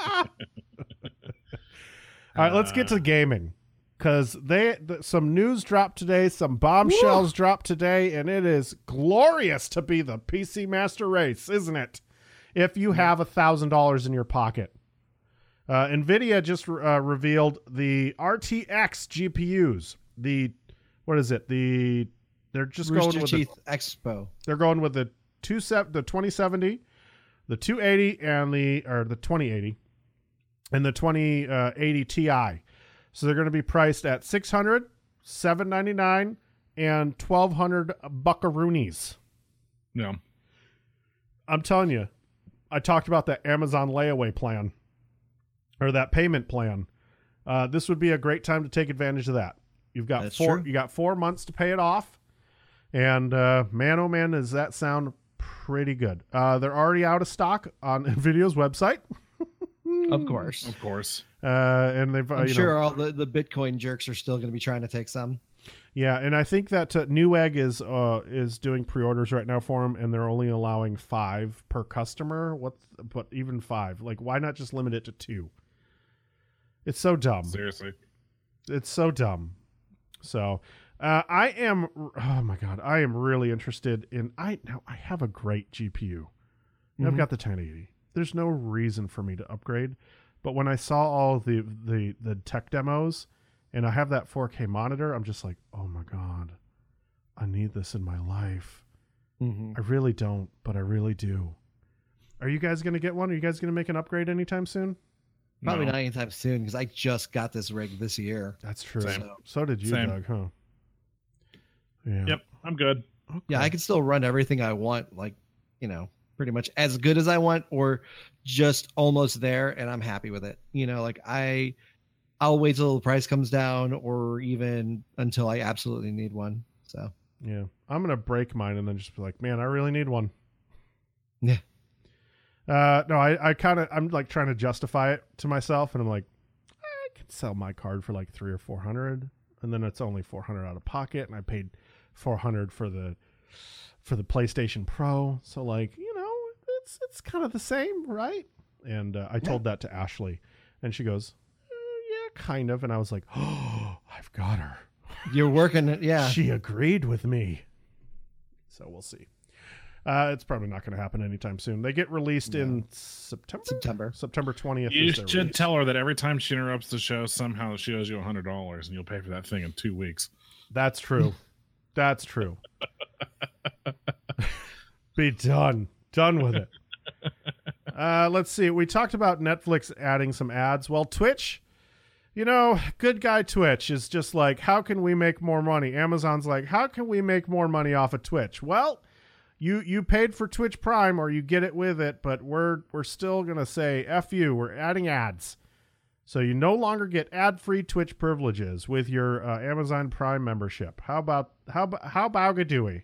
right, let's get to gaming. Because some news dropped today, some bombshells dropped today, and it is glorious to be the PC Master Race, isn't it? If you have $1,000 in your pocket. NVIDIA just revealed the RTX GPUs. They're just Rooster going with Teeth Expo. They're going with the 2070, the 280, and the 2080, and the 2080 Ti. So they're going to be priced at $600, $799, and $1,200 buckaroonies. Yeah. I'm telling you, I talked about that Amazon layaway plan, or that payment plan. This would be a great time to take advantage of that. You got 4 months to pay it off, and man, oh man, does that sound pretty good. They're already out of stock on NVIDIA's website. Of course. And they've, I'm sure all the Bitcoin jerks are still going to be trying to take some. Yeah, and I think that Newegg is doing pre-orders right now for them, and they're only allowing 5 per customer. But even 5? Like, why not just limit it to 2? It's so dumb. Seriously, it's so dumb. So, I am. Oh my god, I am really interested in. I have a great GPU. I've got the 1080. There's no reason for me to upgrade. But when I saw all the tech demos, and I have that 4K monitor, I'm just like, oh my god, I need this in my life. I really don't, but I really do. Are you guys going to get one? Are you guys going to make an upgrade anytime soon? Probably No. not anytime soon because I just got this rig this year. That's true. Same. So did you, Same. Doug, huh? Yeah. Yep, I'm good. Okay. Yeah, I can still run everything I want, like, pretty much as good as I want or just almost there, and I'm happy with it. Like I'll wait till the price comes down or even until I absolutely need one. So Yeah. I'm going to break mine and then just be like, man, I really need one. Yeah. No, I'm like trying to justify it to myself, and I'm like, I could sell my card for like $300 or $400, and then it's only $400 out of pocket, and I paid $400 for the PlayStation Pro. So like, it's kind of the same, right? And I told that to Ashley, and she goes, yeah, kind of. And I was like, oh, I've got her. you're working it. Yeah. She agreed with me. So we'll see. It's probably not going to happen anytime soon. They get released in September 20th. You is their should release. tell her that every time she interrupts the show, somehow she owes you $100, and you'll pay for that thing in 2 weeks. That's true. That's true. Be done with it. Let's see. We talked about Netflix adding some ads. Well, Twitch, good guy Twitch is just like, how can we make more money? Amazon's like, how can we make more money off of Twitch? Well, you paid for Twitch Prime or you get it with it, but we're still going to say, F you, we're adding ads. So you no longer get ad-free Twitch privileges with your Amazon Prime membership. How about Gadooey?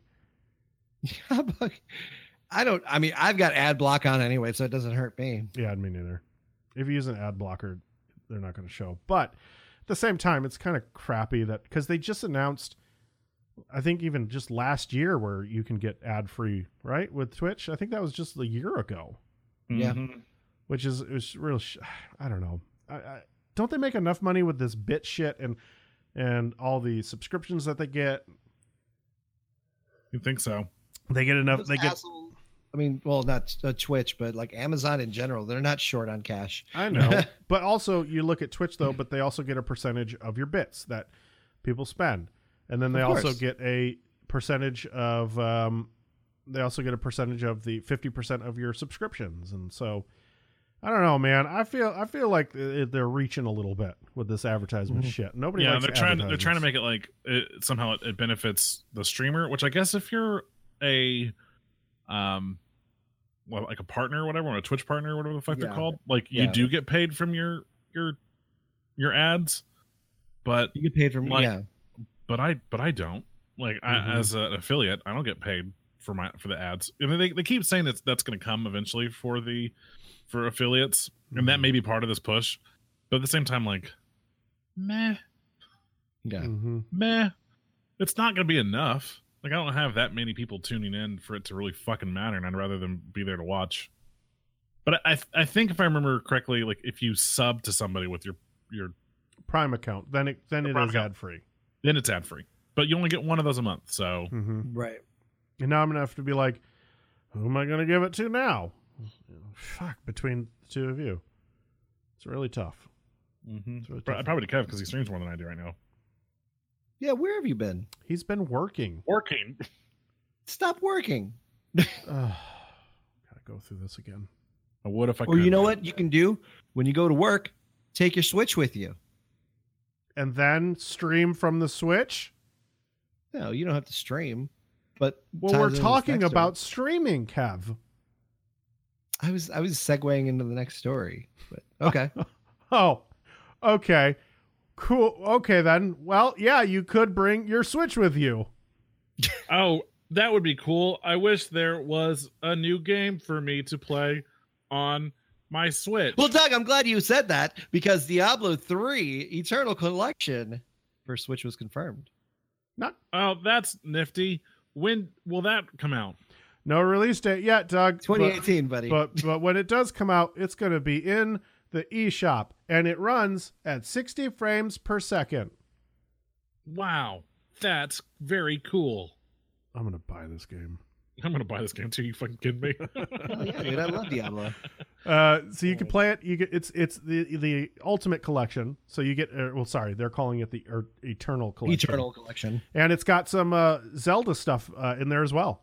I've got ad block on anyway, so it doesn't hurt me. Yeah, me neither. If you use an ad blocker, they're not going to show. But at the same time, it's kind of crappy that because they just announced, I think even just last year, where you can get ad-free, right, with Twitch. I think that was just a year ago. Yeah. Mhm. Which is real. I don't know. Don't they make enough money with this bit shit and all the subscriptions that they get? You think so? They get enough. Those They get. assholes- well, not Twitch, but like Amazon in general, they're not short on cash. I know, but also you look at Twitch though, but they also get a percentage of your bits that people spend, and then they Of also course. get a percentage of. They also get a percentage of the 50% of your subscriptions, and so. I don't know, man. I feel like they're reaching a little bit with this advertisement shit. Nobody Yeah, likes they're trying to advertisements. make it like somehow it benefits the streamer, which I guess if you're a like a partner or whatever, or a Twitch partner or whatever the fuck they're Yeah. called, like you Yeah. do get paid from your ads, but You get paid from but I don't. Like I, as an affiliate, I don't get paid for the ads. I mean, they keep saying that's going to come eventually for affiliates, and that may be part of this push. But at the same time, like, meh, it's not going to be enough. Like, I don't have that many people tuning in for it to really fucking matter, and I'd rather them be there to watch. But I think if I remember correctly, like if you sub to somebody with your Prime account, then it Prime is account. ad free. then it's ad free, but you only get one of those a month. So Right. And now I'm gonna have to be like, who am I gonna give it to now? Fuck, between the two of you, it's really tough. It's really tough. I probably Kev because he streams more than I do right now. Yeah, where have you been? He's been working. Working. Stop working. Gotta go through this again. I would if I Or could. you know what you can do when you go to work? Take your Switch with you. And then stream from the Switch. No, you don't have to stream. But Well, we're ties in with talking next about streaming, Kev. story. I was segueing into the next story. But okay. Oh, okay. Cool. Okay, then. Well, yeah, you could bring your Switch with you. Oh, that would be cool. I wish there was a new game for me to play on my Switch. Well, Doug, I'm glad you said that because Diablo 3 Eternal Collection for Switch was confirmed. Oh, that's nifty. When will that come out? No release date yet, Doug. 2018, buddy. But when it does come out, it's going to be in the eShop, and it runs at 60 frames per second. Wow, that's very cool. I'm going to buy this game. I'm gonna buy this game too. You fucking kidding me? Oh, yeah, dude, I love Diablo. So you can play it. You get it's the Ultimate Collection. So you get they're calling it the Eternal Collection. Eternal Collection. And it's got some Zelda stuff in there as well.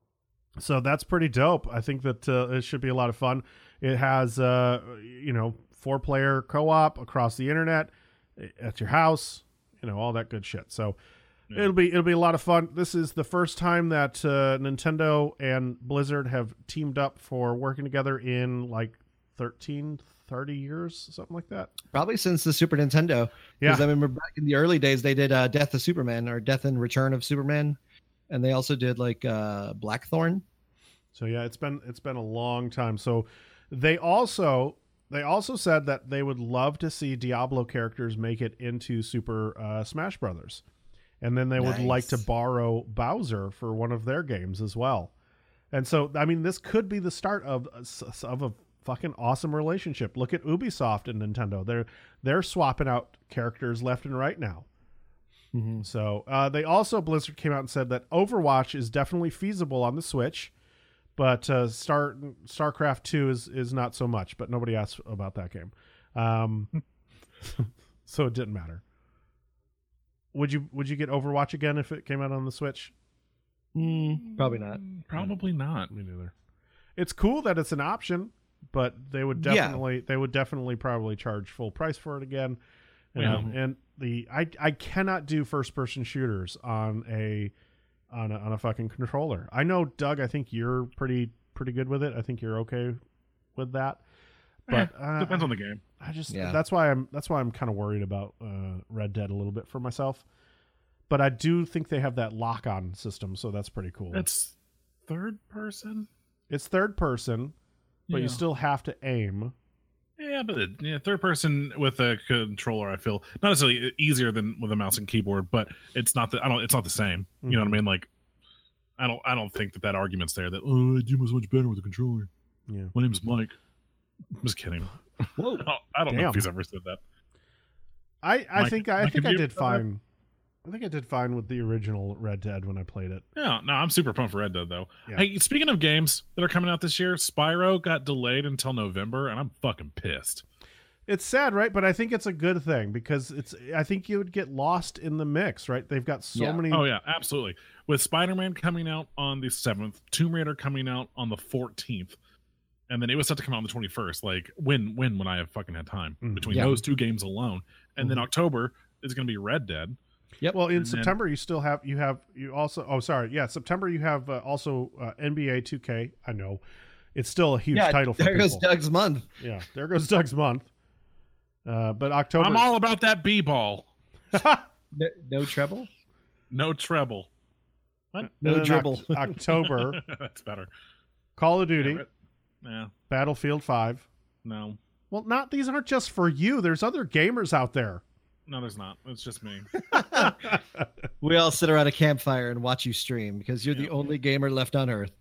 So that's pretty dope. I think that it should be a lot of fun. It has 4-player co-op across the internet at your house, all that good shit. So it'll be a lot of fun. This is the first time that Nintendo and Blizzard have teamed up for working together in like 30 years, something like that. Probably since the Super Nintendo. Yeah. Because I remember back in the early days, they did Death of Superman or Death and Return of Superman. And they also did like Blackthorn. So yeah, it's been a long time. So they also said that they would love to see Diablo characters make it into Super Smash Brothers, and then they would like to borrow Bowser for one of their games as well. And so, I mean, this could be the start of a fucking awesome relationship. Look at Ubisoft and Nintendo; they're swapping out characters left and right now. Mm-hmm. So Blizzard came out and said that Overwatch is definitely feasible on the Switch. But StarCraft 2 is not so much, but nobody asked about that game. So it didn't matter. Would you get Overwatch again if it came out on the Switch? Probably not. Probably not. Me neither. It's cool that it's an option, but they would definitely probably charge full price for it again. And I cannot do first person shooters on a fucking controller. I know, Doug, I think you're pretty good with it. I think you're okay with that. But depends on the game. That's why I'm kind of worried about Red Dead a little bit for myself. But I do think they have that lock-on system, so that's pretty cool. It's third person? It's third person, but you still have to aim. Yeah, but third person with a controller, I feel not necessarily easier than with a mouse and keyboard, but it's not it's not the same. You know what I mean? Like, I don't think that argument's there that I do so much better with a controller. Yeah, my name's Mike. I'm just kidding. Whoa. I don't know if he's ever said that. I think I did fine. I think I did fine with the original Red Dead when I played it. Yeah, no, I'm super pumped for Red Dead though. Yeah. Hey, speaking of games that are coming out this year, Spyro got delayed until November, and I'm fucking pissed. It's sad, right? But I think it's a good thing because I think you would get lost in the mix, right? They've got so many. Oh yeah, absolutely. With Spider-Man coming out on the 7th, Tomb Raider coming out on the 14th, and then it was set to come out on the 21st. Like when I have fucking had time between those two games alone, and then October is going to be Red Dead. Yep. Well, in September September you have also NBA 2K. I know it's still a huge title for there people. Goes Doug's month. Yeah, there goes Doug's month. But October. I'm all about that b-ball. No treble. No treble. What? No dribble. October. That's better. Call of Duty. Yeah. Battlefield 5. No. Well, these aren't just for you. There's other gamers out there. No, there's not. It's just me. We all sit around a campfire and watch you stream because you're the only gamer left on Earth.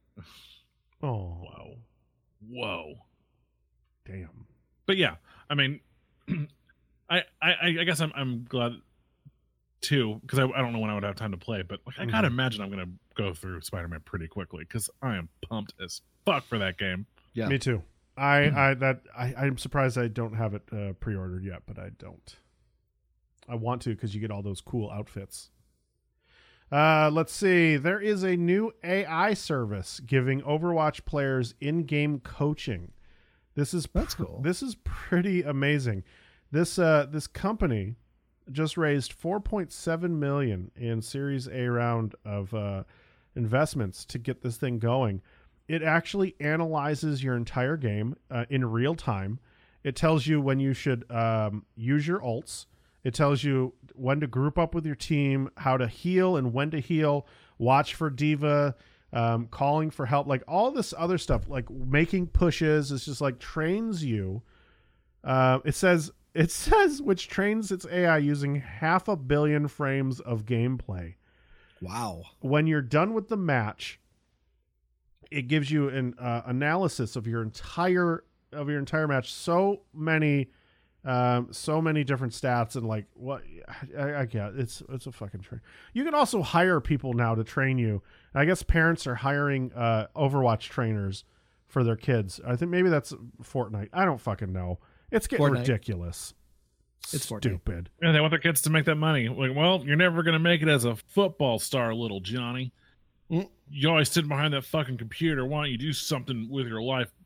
Oh, whoa, damn. But yeah, I mean, I guess I'm glad too because I don't know when I would have time to play, but like I gotta imagine I'm gonna go through Spider-Man pretty quickly because I am pumped as fuck for that game. Yeah, me too. I'm surprised I don't have it pre-ordered yet, but I don't. I want to because you get all those cool outfits. Let's see. There is a new AI service giving Overwatch players in-game coaching. That's cool. This is pretty amazing. This company just raised $4.7 million in Series A round of investments to get this thing going. It actually analyzes your entire game in real time. It tells you when you should use your ults. It tells you when to group up with your team, how to heal and when to heal, watch for D.Va, calling for help, like all this other stuff, like making pushes. It's just like trains you. It says which trains its AI using 500 million frames of gameplay. Wow. When you're done with the match, it gives you an analysis of your entire match. So many different stats and like what I get. It's a fucking train. You can also hire people now to train you. I guess parents are hiring Overwatch trainers for their kids. I think maybe that's Fortnite. I don't fucking know. It's getting ridiculous. It's stupid. Yeah, they want their kids to make that money. Like, well, you're never gonna make it as a football star, little Johnny. You always sit behind that fucking computer. Why don't you do something with your life?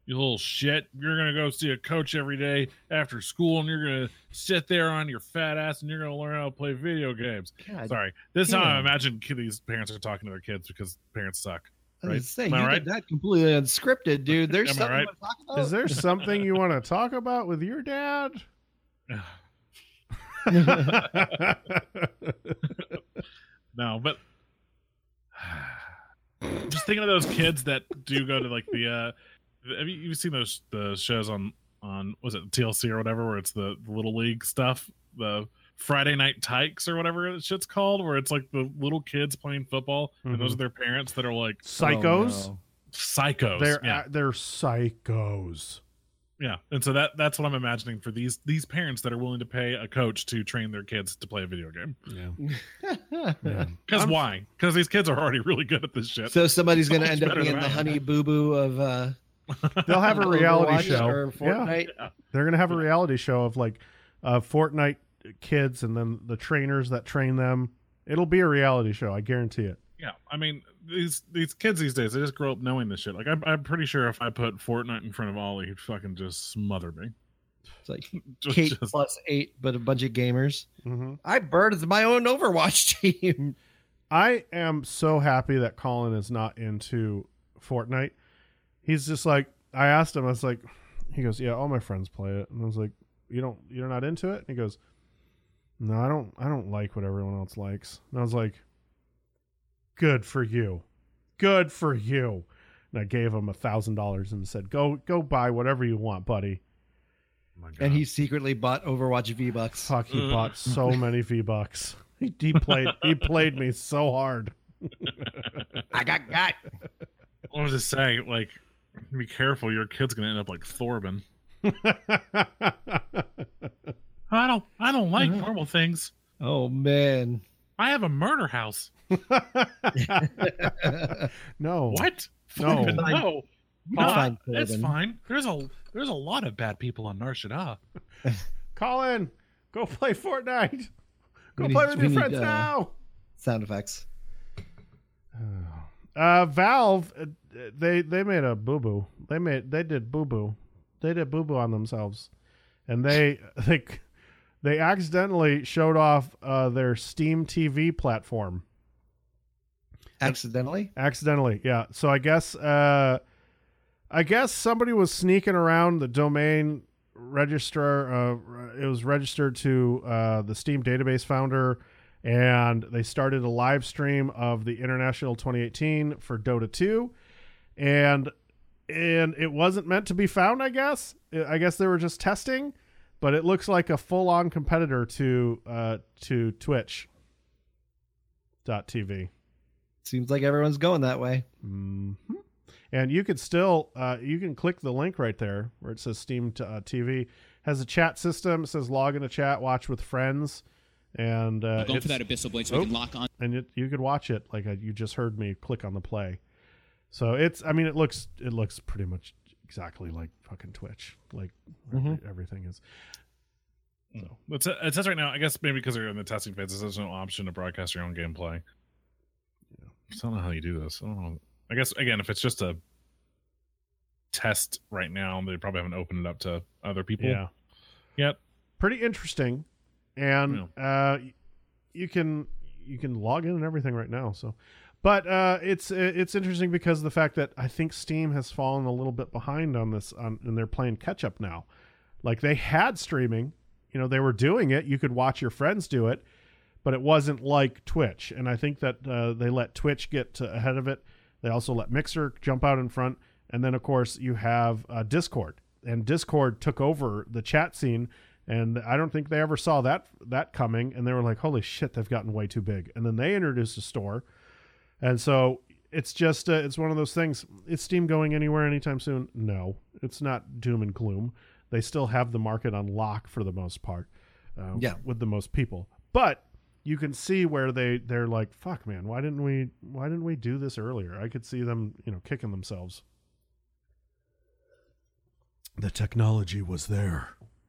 You little shit. You're going to go see a coach every day after school, and you're going to sit there on your fat ass, and you're going to learn how to play video games. God Sorry. This is how I damn. imagine these parents are talking to their kids because parents suck. I Right? was saying, Am I you right? did that completely unscripted, dude. There's Am I something right? to talk about. Is there something you want to talk about with your dad? No, but just thinking of those kids that do go to like the have you seen the shows on was it TLC or whatever, where it's the little league stuff, the Friday Night Tykes or whatever that shit's called, where it's like the little kids playing football and those are their parents that are like Psychos. Oh, no. psychos. They're psychos. Yeah, and so that's what I'm imagining for these parents that are willing to pay a coach to train their kids to play a video game. Yeah. Because why? Because these kids are already really good at this shit. So somebody's going to Much end up better being than the I am. honey boo boo of They'll have a reality Overwatch show. or Fortnite. Yeah. They're gonna have a reality show of like Fortnite kids and then the trainers that train them. It'll be a reality show. I guarantee it. Yeah, I mean these kids these days, they just grow up knowing this shit. Like I'm pretty sure if I put Fortnite in front of Ollie, he'd fucking just smother me. It's like Just, Kate just- plus 8, but a bunch of gamers. Mm-hmm. I birthed my own Overwatch team. I am so happy that Colin is not into Fortnite. He's just like, I asked him, I was like, he goes, yeah, all my friends play it. And I was like, you're not into it? And he goes, no, I don't like what everyone else likes. And I was like, good for you. Good for you. And I gave him $1,000 and said, go buy whatever you want, buddy. Oh my God. And he secretly bought Overwatch V-Bucks. Fuck, he bought so many V-Bucks. He played me so hard. I got. I was just saying, like, be careful, your kid's gonna end up like Thorben. I don't like normal things. Oh, man. I have a murder house. No. What? No. Thorben, no. I'll No, find it's Thorben. fine. There's a lot of bad people on Nar Shaddaa. Colin, go play Fortnite. Go We play need- with we your need, friends now. Sound effects. Valve, they made a boo boo. They did boo boo. They did boo boo on themselves, and they accidentally showed off their Steam TV platform. Accidentally? Accidentally, yeah. So I guess somebody was sneaking around the domain register. It was registered to the Steam database founder, and they started a live stream of the International 2018 for Dota 2, and it wasn't meant to be found. I guess they were just testing, but it looks like a full-on competitor to Twitch.tv. Seems like everyone's going that way. Mm-hmm. And you could still you can click the link right there where it says Steam TV. Has a chat system. It says log in a chat, watch with friends, and Going for that Abyssal Blade so we can lock on. and you could watch it like you just heard me click on the play. So it looks pretty much exactly like fucking Twitch, like everything is. So it says right now, I guess maybe because they're in the testing phase, there's no option to broadcast your own gameplay. Yeah. I don't know how you do this. I don't know. I guess again, if it's just a test right now, they probably haven't opened it up to other people. Yeah. Yep. Pretty interesting, and you can log in and everything right now. So, but it's interesting because of the fact that I think Steam has fallen a little bit behind on this, and they're playing catch up now. Like they had streaming, they were doing it. You could watch your friends do it, but it wasn't like Twitch. And I think that they let Twitch get ahead of it. They also let Mixer jump out in front, and then of course you have Discord. And Discord took over the chat scene, and I don't think they ever saw that coming. And they were like, "Holy shit, they've gotten way too big." And then they introduced a store, and so it's just it's one of those things. Is Steam going anywhere anytime soon? No, it's not doom and gloom. They still have the market on lock for the most part, with the most people. But you can see where they're like, "Fuck, man, why didn't we do this earlier?" I could see them, kicking themselves. The technology was there.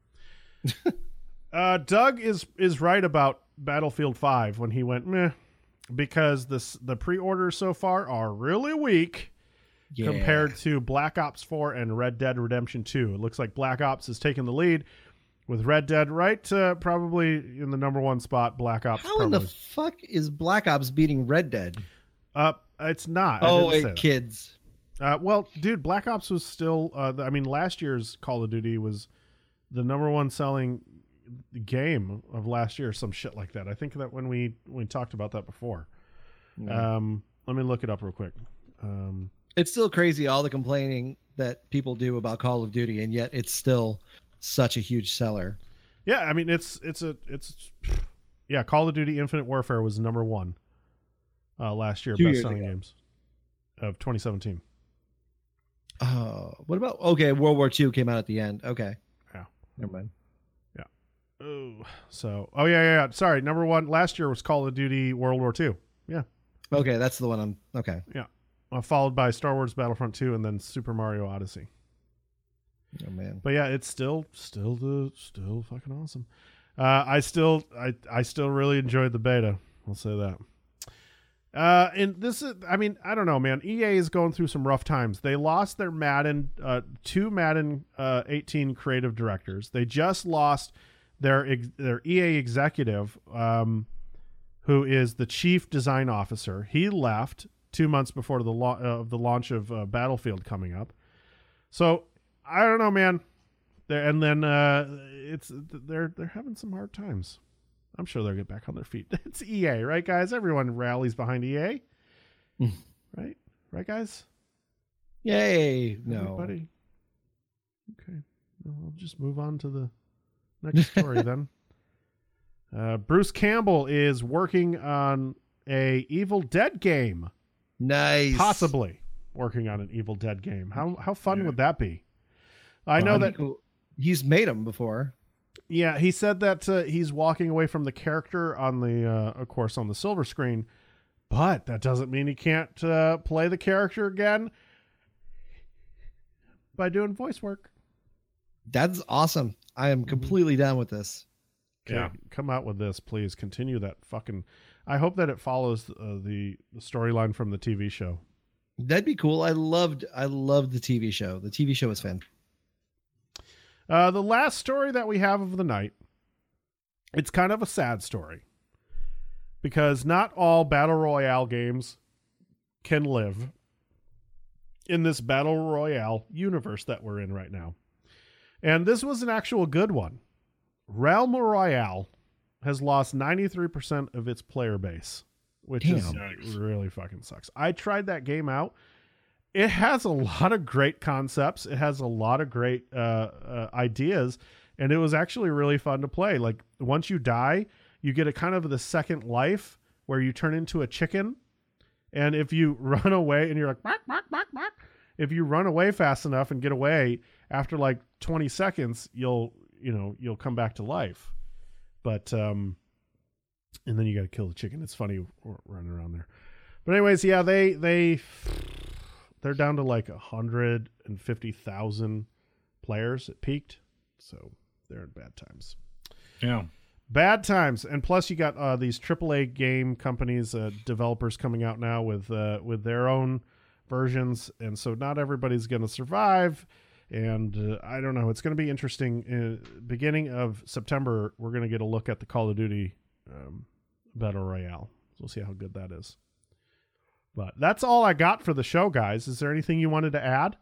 Doug is right about Battlefield 5 when he went meh, because the pre-orders so far are really weak, compared to Black Ops 4 and Red Dead Redemption 2. It looks like Black Ops is taking the lead with Red Dead probably in the number one spot. Black Ops. How in the fuck is Black Ops beating Red Dead? It's not. Oh, wait, kids. Well, dude, Black Ops was still. Last year's Call of Duty was the number one selling game of last year, some shit like that. I think that when we talked about that before. Let me look it up real quick. It's still crazy, all the complaining that people do about Call of Duty, and yet it's still such a huge seller. Yeah, I mean it's Call of Duty Infinite Warfare was number one last year, best selling games of 2017. What about World War II came out at the end. Okay. Yeah. Never mind. Yeah. Yeah. Sorry, number one last year was Call of Duty World War II. Yeah. Okay, that's the one okay. Yeah. Followed by Star Wars Battlefront 2 and then Super Mario Odyssey. Oh man. But yeah, it's still fucking awesome. I still really enjoyed the beta. I'll say that. And this is, I don't know, man. EA is going through some rough times. They lost their two Madden 18 creative directors. They just lost their EA executive, who is the chief design officer. He left 2 months before the launch of Battlefield coming up. So I don't know, man. They're having some hard times. I'm sure they'll get back on their feet. It's EA, right, guys? Everyone rallies behind EA, right? Right, guys? Yay! No, everybody. Okay, well, I'll just move on to the next story then. Bruce Campbell is working on a Evil Dead game. Nice. Possibly working on an Evil Dead game. How fun would that be? I know that he's made them before. Yeah, he said that he's walking away from the character on the, of course, on the silver screen, but that doesn't mean he can't play the character again by doing voice work. That's awesome. I am completely down with this. Okay, yeah, come out with this, please. Continue that fucking. I hope that it follows the storyline from the TV show. That'd be cool. I loved the TV show. The TV show was fun. The last story that we have of the night, it's kind of a sad story because not all Battle Royale games can live in this Battle Royale universe that we're in right now. And this was an actual good one. Realm Royale has lost 93% of its player base, which is really fucking sucks. I tried that game out. It has a lot of great concepts. It has a lot of great ideas, and it was actually really fun to play. Like once you die, you get a kind of the second life where you turn into a chicken, and if you run away and you're like bark, bark, bark, bark, if you run away fast enough and get away after like 20 seconds, you'll come back to life. But and then you got to kill the chicken. It's funny running around there. But anyways, yeah, they're down to like 150,000 players. It peaked, so they're in bad times. Yeah, bad times. And plus, you got these AAA game companies, developers coming out now with their own versions, and so not everybody's going to survive. And I don't know. It's going to be interesting. Beginning of September, we're going to get a look at the Call of Duty Battle Royale. So we'll see how good that is. But that's all I got for the show, guys. Is there anything you wanted to add?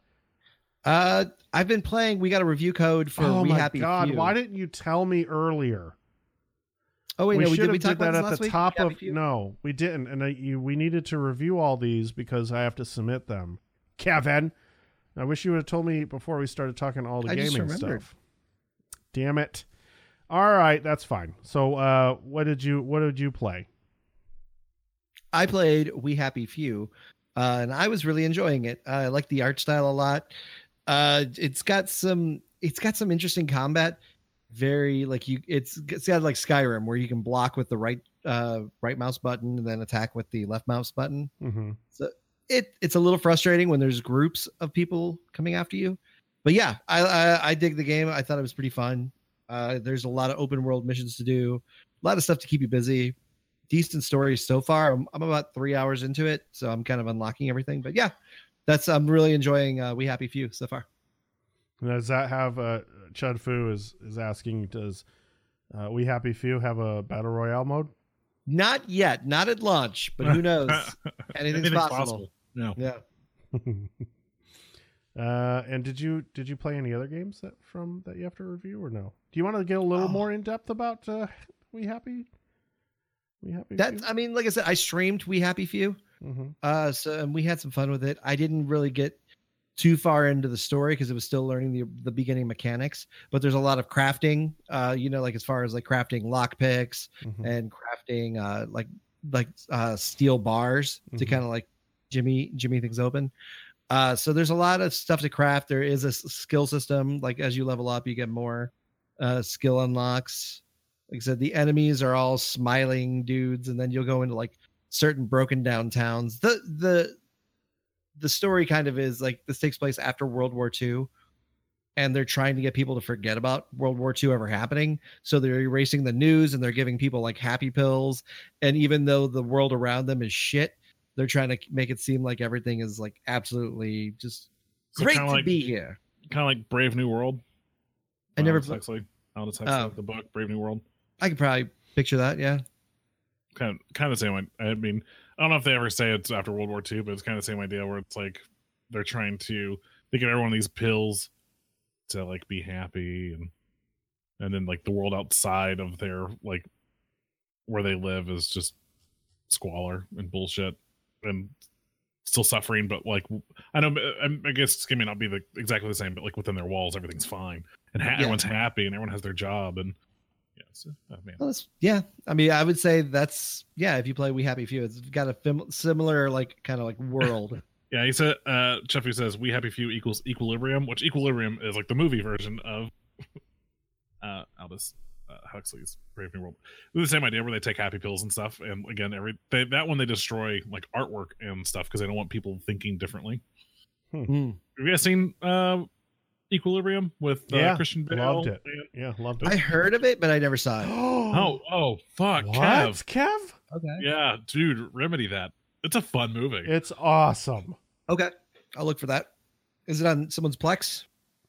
I've been playing. We got a review code for We Happy Few. Oh my God! Why didn't you tell me earlier? Oh wait, we did we talk about that this at the top of? No, we didn't. And we needed to review all these because I have to submit them. Kevin, I wish you would have told me before we started talking all the gaming stuff. Damn it! All right, that's fine. So, what did you play? I played We Happy Few, and I was really enjoying it. I like the art style a lot. It's got some interesting combat. Very like it's got like Skyrim where you can block with the right mouse button and then attack with the left mouse button. Mm-hmm. So it's a little frustrating when there's groups of people coming after you. But yeah, I dig the game. I thought it was pretty fun. There's a lot of open world missions to do, a lot of stuff to keep you busy. Decent story so far. I'm about 3 hours into it, so I'm kind of unlocking everything. But yeah, I'm really enjoying We Happy Few so far. Does that have Chud Fu is asking, does We Happy Few have a battle royale mode? Not yet, not at launch, but who knows? Anything's possible. No. Yeah. And did you play any other games that you have to review or no? Do you want to get a little more in depth about We Happy? That, I mean, like I said, I streamed We Happy Few. So and we had some fun with it. I didn't really get too far into the story because it was still learning the beginning mechanics, but there's a lot of crafting, like as far as like crafting lock picks and crafting like steel bars to kind of like jimmy things open. So there's a lot of stuff to craft. There is a skill system. Like as you level up, you get more skill unlocks. Like I said, the enemies are all smiling dudes, and then you'll go into like certain broken down towns. The story kind of is like this takes place after World War II, and they're trying to get people to forget about World War II ever happening. So they're erasing the news and they're giving people like happy pills. And even though the world around them is shit, they're trying to make it seem like everything is like absolutely just great to be here. Kind of like Brave New World. I never Aldous Huxley, the book Brave New World. I could probably picture that. Yeah. Kind of the same way. I mean, I don't know if they ever say it's after World War II, but it's kind of the same idea where it's like they give everyone these pills to like be happy, and then like the world outside of their like where they live is just squalor and bullshit and still suffering. But like I guess it's may not be exactly the same, but like within their walls everything's fine and everyone's happy and everyone has their job and. Yeah, I mean, I would say that's if you play We Happy Few, it's got a similar like kind of like world. Yeah, he said Chuffy says We Happy Few equals Equilibrium, which Equilibrium is like the movie version of Aldous Huxley's Brave New World. It's the same idea where they take happy pills and stuff, and again that one they destroy like artwork and stuff because they don't want people thinking differently. Have you guys seen Equilibrium with Christian Bale? Loved it. Loved it. I heard of it, but I never saw it. oh, fuck. What? Kev? Okay. Yeah, dude, remedy that. It's a fun movie. It's awesome. Okay. I'll look for that. Is it on someone's Plex?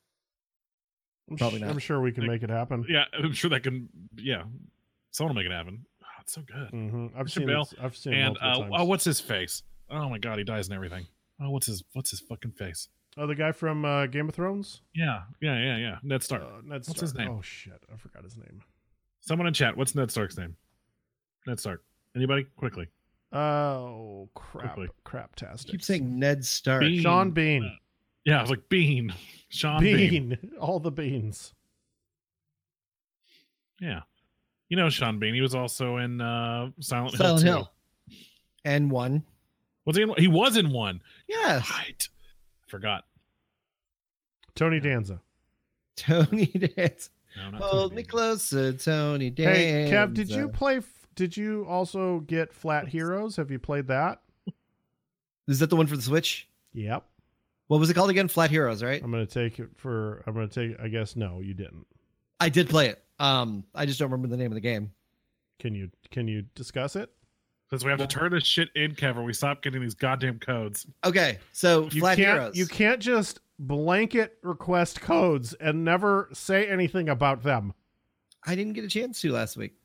Probably not. I'm sure we can make it happen. Yeah, I'm sure that can. Yeah, someone will make it happen. Oh, it's so good. I've seen it. I've seen it multiple times. What's his face? Oh my god, he dies and everything. Oh, what's his fucking face? Oh, the guy from Game of Thrones? Yeah. Ned Stark. What's his name? Oh, shit. I forgot his name. Someone in chat. What's Ned Stark's name? Ned Stark. Anybody? Quickly. Oh, crap. Craptastic. Keep saying Ned Stark. Bean. Sean Bean. Yeah, I was like, Bean. Sean Bean. All the beans. Yeah. You know Sean Bean. He was also in Silent Hill. And one. Was he in one? He was in one. Yes. Right. Forgot. Tony Danza. Tony Danza. No, Hold me closer, Tony Danza. Hey, Kev, did you also get Flat Heroes? Have you played that? Is that the one for the Switch? Yep. What was it called again? Flat Heroes, right? I guess no, you didn't. I did play it. I just don't remember the name of the game. Can you discuss it? Because we have to turn this shit in, Kevin. We stop getting these goddamn codes. Okay, so Flat Heroes. You can't just blanket request codes and never say anything about them. I didn't get a chance to last week.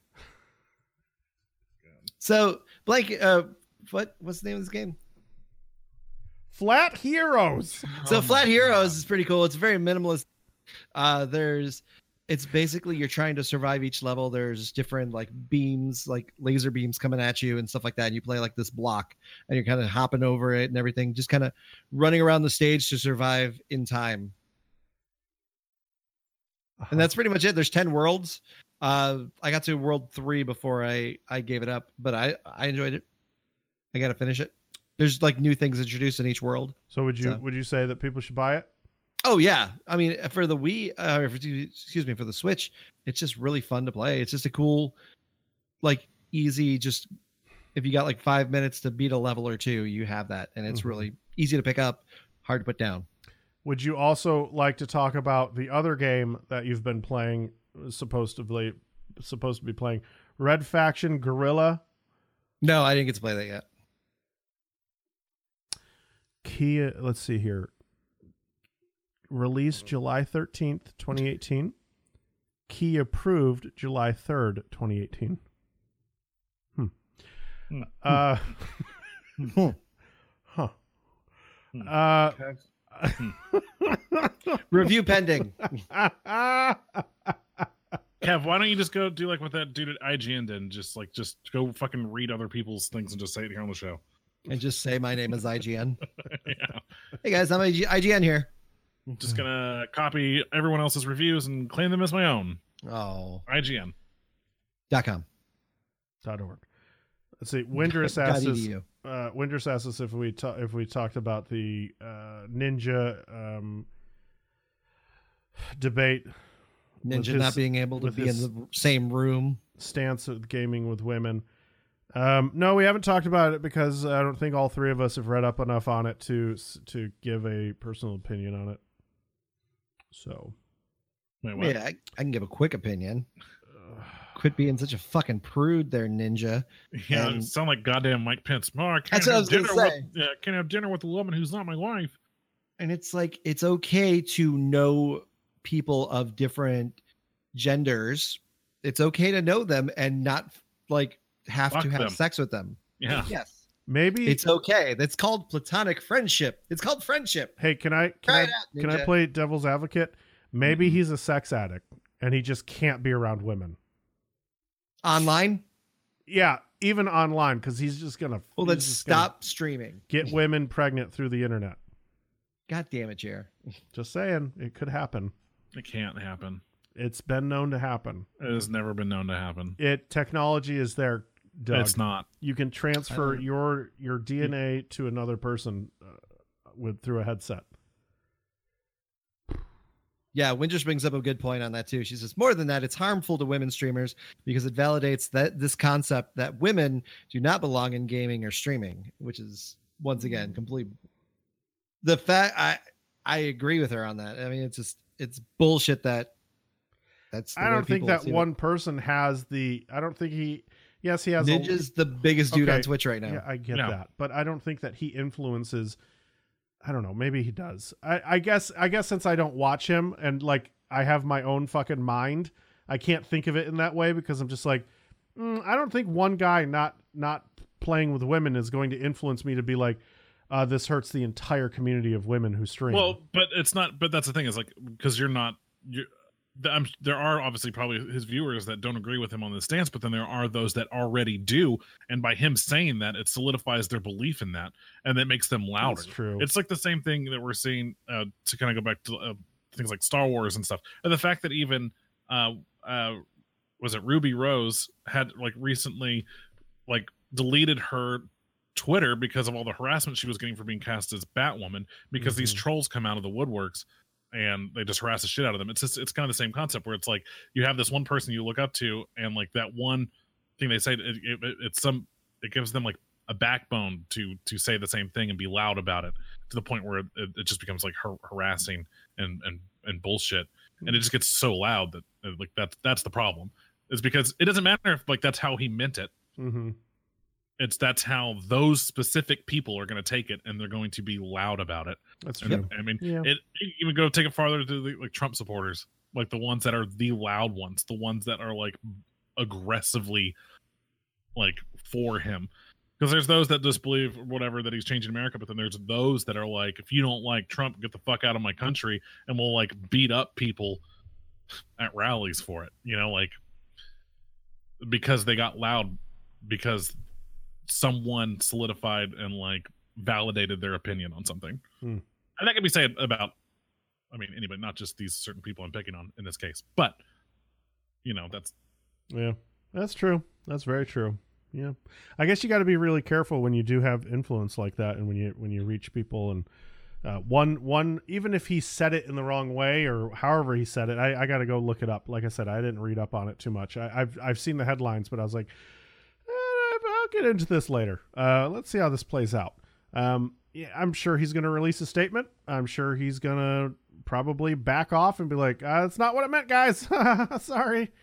So blanket. What's the name of this game? Flat Heroes. So Flat Heroes is pretty cool. It's very minimalist. It's basically you're trying to survive each level. There's different like beams, like laser beams coming at you and stuff like that. And you play like this block and you're kind of hopping over it and everything, just kind of running around the stage to survive in time. And that's pretty much it. There's 10 worlds. I got to world 3 before I gave it up, but I enjoyed it. I got to finish it. There's like new things introduced in each world. So would you say that people should buy it? Oh yeah, I mean for the Wii, for the Switch, it's just really fun to play. It's just a cool, like easy. Just if you got like 5 minutes to beat a level or two, you have that, and it's really easy to pick up, hard to put down. Would you also like to talk about the other game that you've been playing, supposed to be playing, Red Faction Guerrilla? No, I didn't get to play that yet. Kia, let's see here. Released July 13th, 2018. Key approved July 3rd, 2018. Huh. Review pending. Kev, why don't you just go do like what that dude at IGN did and just go fucking read other people's things and just say it here on the show. And just say my name is IGN. Yeah. Hey guys, I'm IGN here. Just gonna copy everyone else's reviews and claim them as my own. Oh. IGN.com. .org. Let's see. Windress asks us if we talked about the Ninja debate. Ninja not being able to be in the same room. Stance of gaming with women. No, we haven't talked about it because I don't think all three of us have read up enough on it to give a personal opinion on it. So, wait, what? Yeah, I can give a quick opinion. Quit being such a fucking prude there, Ninja. Yeah, you sound like goddamn Mike Pence. Oh, I can't That's what I was gonna say. Can't have dinner with a woman who's not my wife. And it's like, it's okay to know people of different genders. It's okay to know them and not like have Fuck to have them. sex with them. Yeah. Yes. maybe It's okay. That's called platonic friendship. It's called friendship. Hey, can I Try it out, can I Ninja. play devil's advocate? Maybe he's a sex addict and he just can't be around women. Online? Yeah, even online because he's just gonna. Well, he's then just gonna stop streaming. get women pregnant through the internet. God damn it, Jer. Just saying, it could happen. It can't happen. It's been known to happen. It has never been known to happen. Technology is there, Doug. It's not. You can transfer your DNA to another person through a headset. Yeah, Winters brings up a good point on that too. She says, more than that, it's harmful to women streamers because it validates that this concept that women do not belong in gaming or streaming, which is once again complete. The fact I agree with her on that. I mean, it's bullshit that's. The I way don't think people that see one person has the. I don't think he. Yes, he has. Ninja's the biggest dude Okay. on Twitch right now. Yeah, I get No. that, but I don't think that he influences. I don't know. Maybe he does. I guess since I don't watch him and like I have my own fucking mind, I can't think of it in that way because I'm just like, I don't think one guy not playing with women is going to influence me to be like, this hurts the entire community of women who stream. Well, but it's not. But that's the thing is like because there are obviously probably his viewers that don't agree with him on this stance, but then there are those that already do, and by him saying that, it solidifies their belief in that, and that makes them louder. That's true. It's like the same thing that we're seeing to kind of go back to things like Star Wars and stuff, and the fact that even was it Ruby Rose had like recently like deleted her Twitter because of all the harassment she was getting for being cast as Batwoman because these trolls come out of the woodworks and they just harass the shit out of them. It's kind of the same concept where it's like you have this one person you look up to and like that one thing they say it gives them like a backbone to say the same thing and be loud about it to the point where it just becomes like harassing and bullshit, and it just gets so loud that like that's the problem. Is because it doesn't matter if like that's how he meant it. Mm-hmm. That's how those specific people are going to take it, and they're going to be loud about it. That's And, true. I mean, Yeah. it even go take it farther to the, like Trump supporters, like the ones that are the loud ones, the ones that are like aggressively like for him. Because there's those that just believe whatever that he's changing America, but then there's those that are like, if you don't like Trump, get the fuck out of my country, and we'll like beat up people at rallies for it, you know, like because they got loud because someone solidified and like validated their opinion on something. And that can be said about, I mean, anybody, not just these certain people I'm picking on in this case, but you know, That's true. That's very true. Yeah. I guess you got to be really careful when you do have influence like that. And when you reach people and, one, even if he said it in the wrong way or however he said it, I got to go look it up. Like I said, I didn't read up on it too much. I've seen the headlines, but I was like, I'll get into this later. Let's see how this plays out. Yeah, I'm sure he's going to release a statement. I'm sure he's going to probably back off and be like, that's not what I meant, guys. Sorry.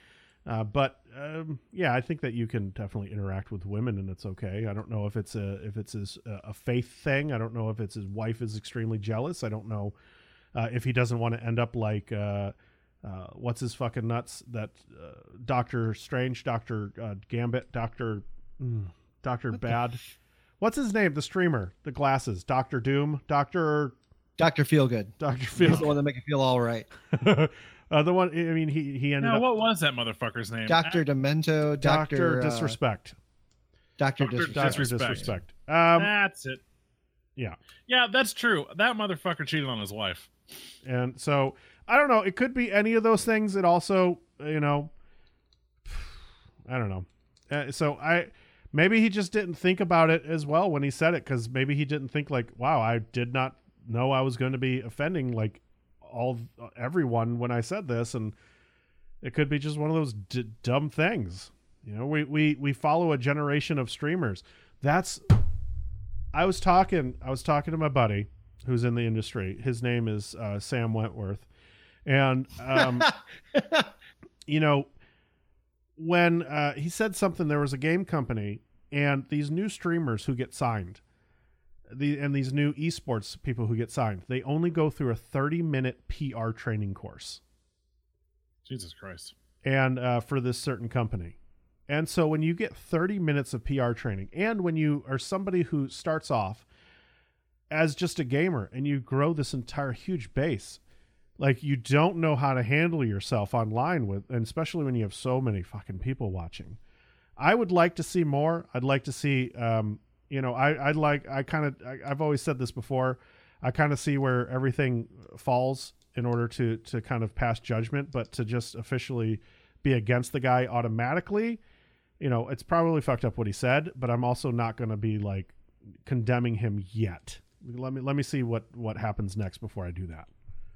But yeah, I think that you can definitely interact with women, and it's okay. I don't know if it's a faith thing. I don't know if it's his wife is extremely jealous. I don't know if he doesn't want to end up like what's his fucking nuts, that Doctor Strange, Doctor Gambit, Doctor Bad. What's his name? The streamer, the glasses, Doctor Doom, Doctor Feelgood. Doctor He's Feel. the one that make you feel all right. The one. I mean, he ended Now, up what was that motherfucker's name? Doctor Demento. Doctor Disrespect. Doctor Dr. Disrespect. Doctor Disrespect. Disrespect. That's it. Yeah. Yeah, that's true. That motherfucker cheated on his wife. And so I don't know. It could be any of those things. It also, I don't know. Maybe he just didn't think about it as well when he said it, because maybe he didn't think like, wow, I did not know I was going to be offending like everyone when I said this, and it could be just one of those dumb things. We follow a generation of streamers. I was talking to my buddy who's in the industry. His name is Sam Wentworth, and when he said something, there was a game company and these new streamers who get signed, and these new esports people who get signed, they only go through a 30-minute PR training course. Jesus Christ. And for this certain company. And so when you get 30 minutes of PR training, and when you are somebody who starts off as just a gamer and you grow this entire huge base, like, you don't know how to handle yourself online with, and especially when you have so many fucking people watching. I would like to see more. I'd like to see, I've always said this before. I kind of see where everything falls in order to kind of pass judgment, but to just officially be against the guy automatically, it's probably fucked up what he said, but I'm also not going to be like condemning him yet. Let me see what happens next before I do that.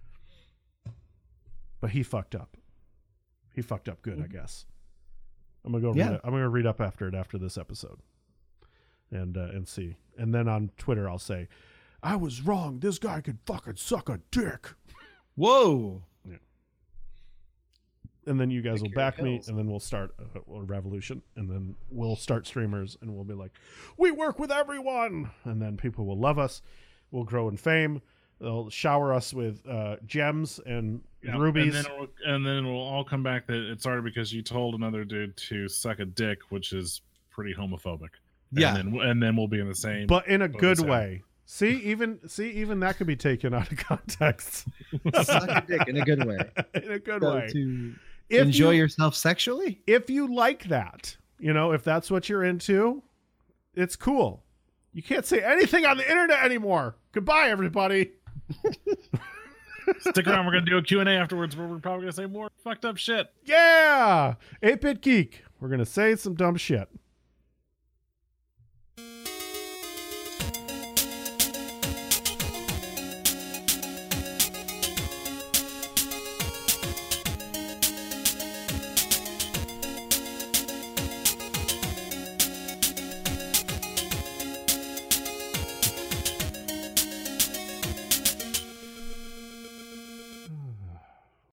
But he fucked up. He fucked up good, I guess. I'm gonna go. Yeah. Read it. I'm gonna read up after this episode, and see. And then on Twitter, I'll say, "I was wrong. This guy could fucking suck a dick." Whoa. Yeah. And then you guys will Take back your me, pills. and then we'll start a revolution, and then we'll start streamers, and we'll be like, "We work with everyone," and then people will love us. We'll grow in fame. They'll shower us with gems and rubies. And then we'll all come back that it started because you told another dude to suck a dick, which is pretty homophobic. Yeah. And then we'll be in the same. But in a boat good as him. way. Even that could be taken out of context. Suck a dick in a good way. In a good So way. to If enjoy you- yourself sexually? If you like that, if that's what you're into, it's cool. You can't say anything on the internet anymore. Goodbye, everybody. Stick around. We're going to do a Q&A afterwards where we're probably going to say more fucked up shit. Yeah. 8-Bit Geek. We're going to say some dumb shit.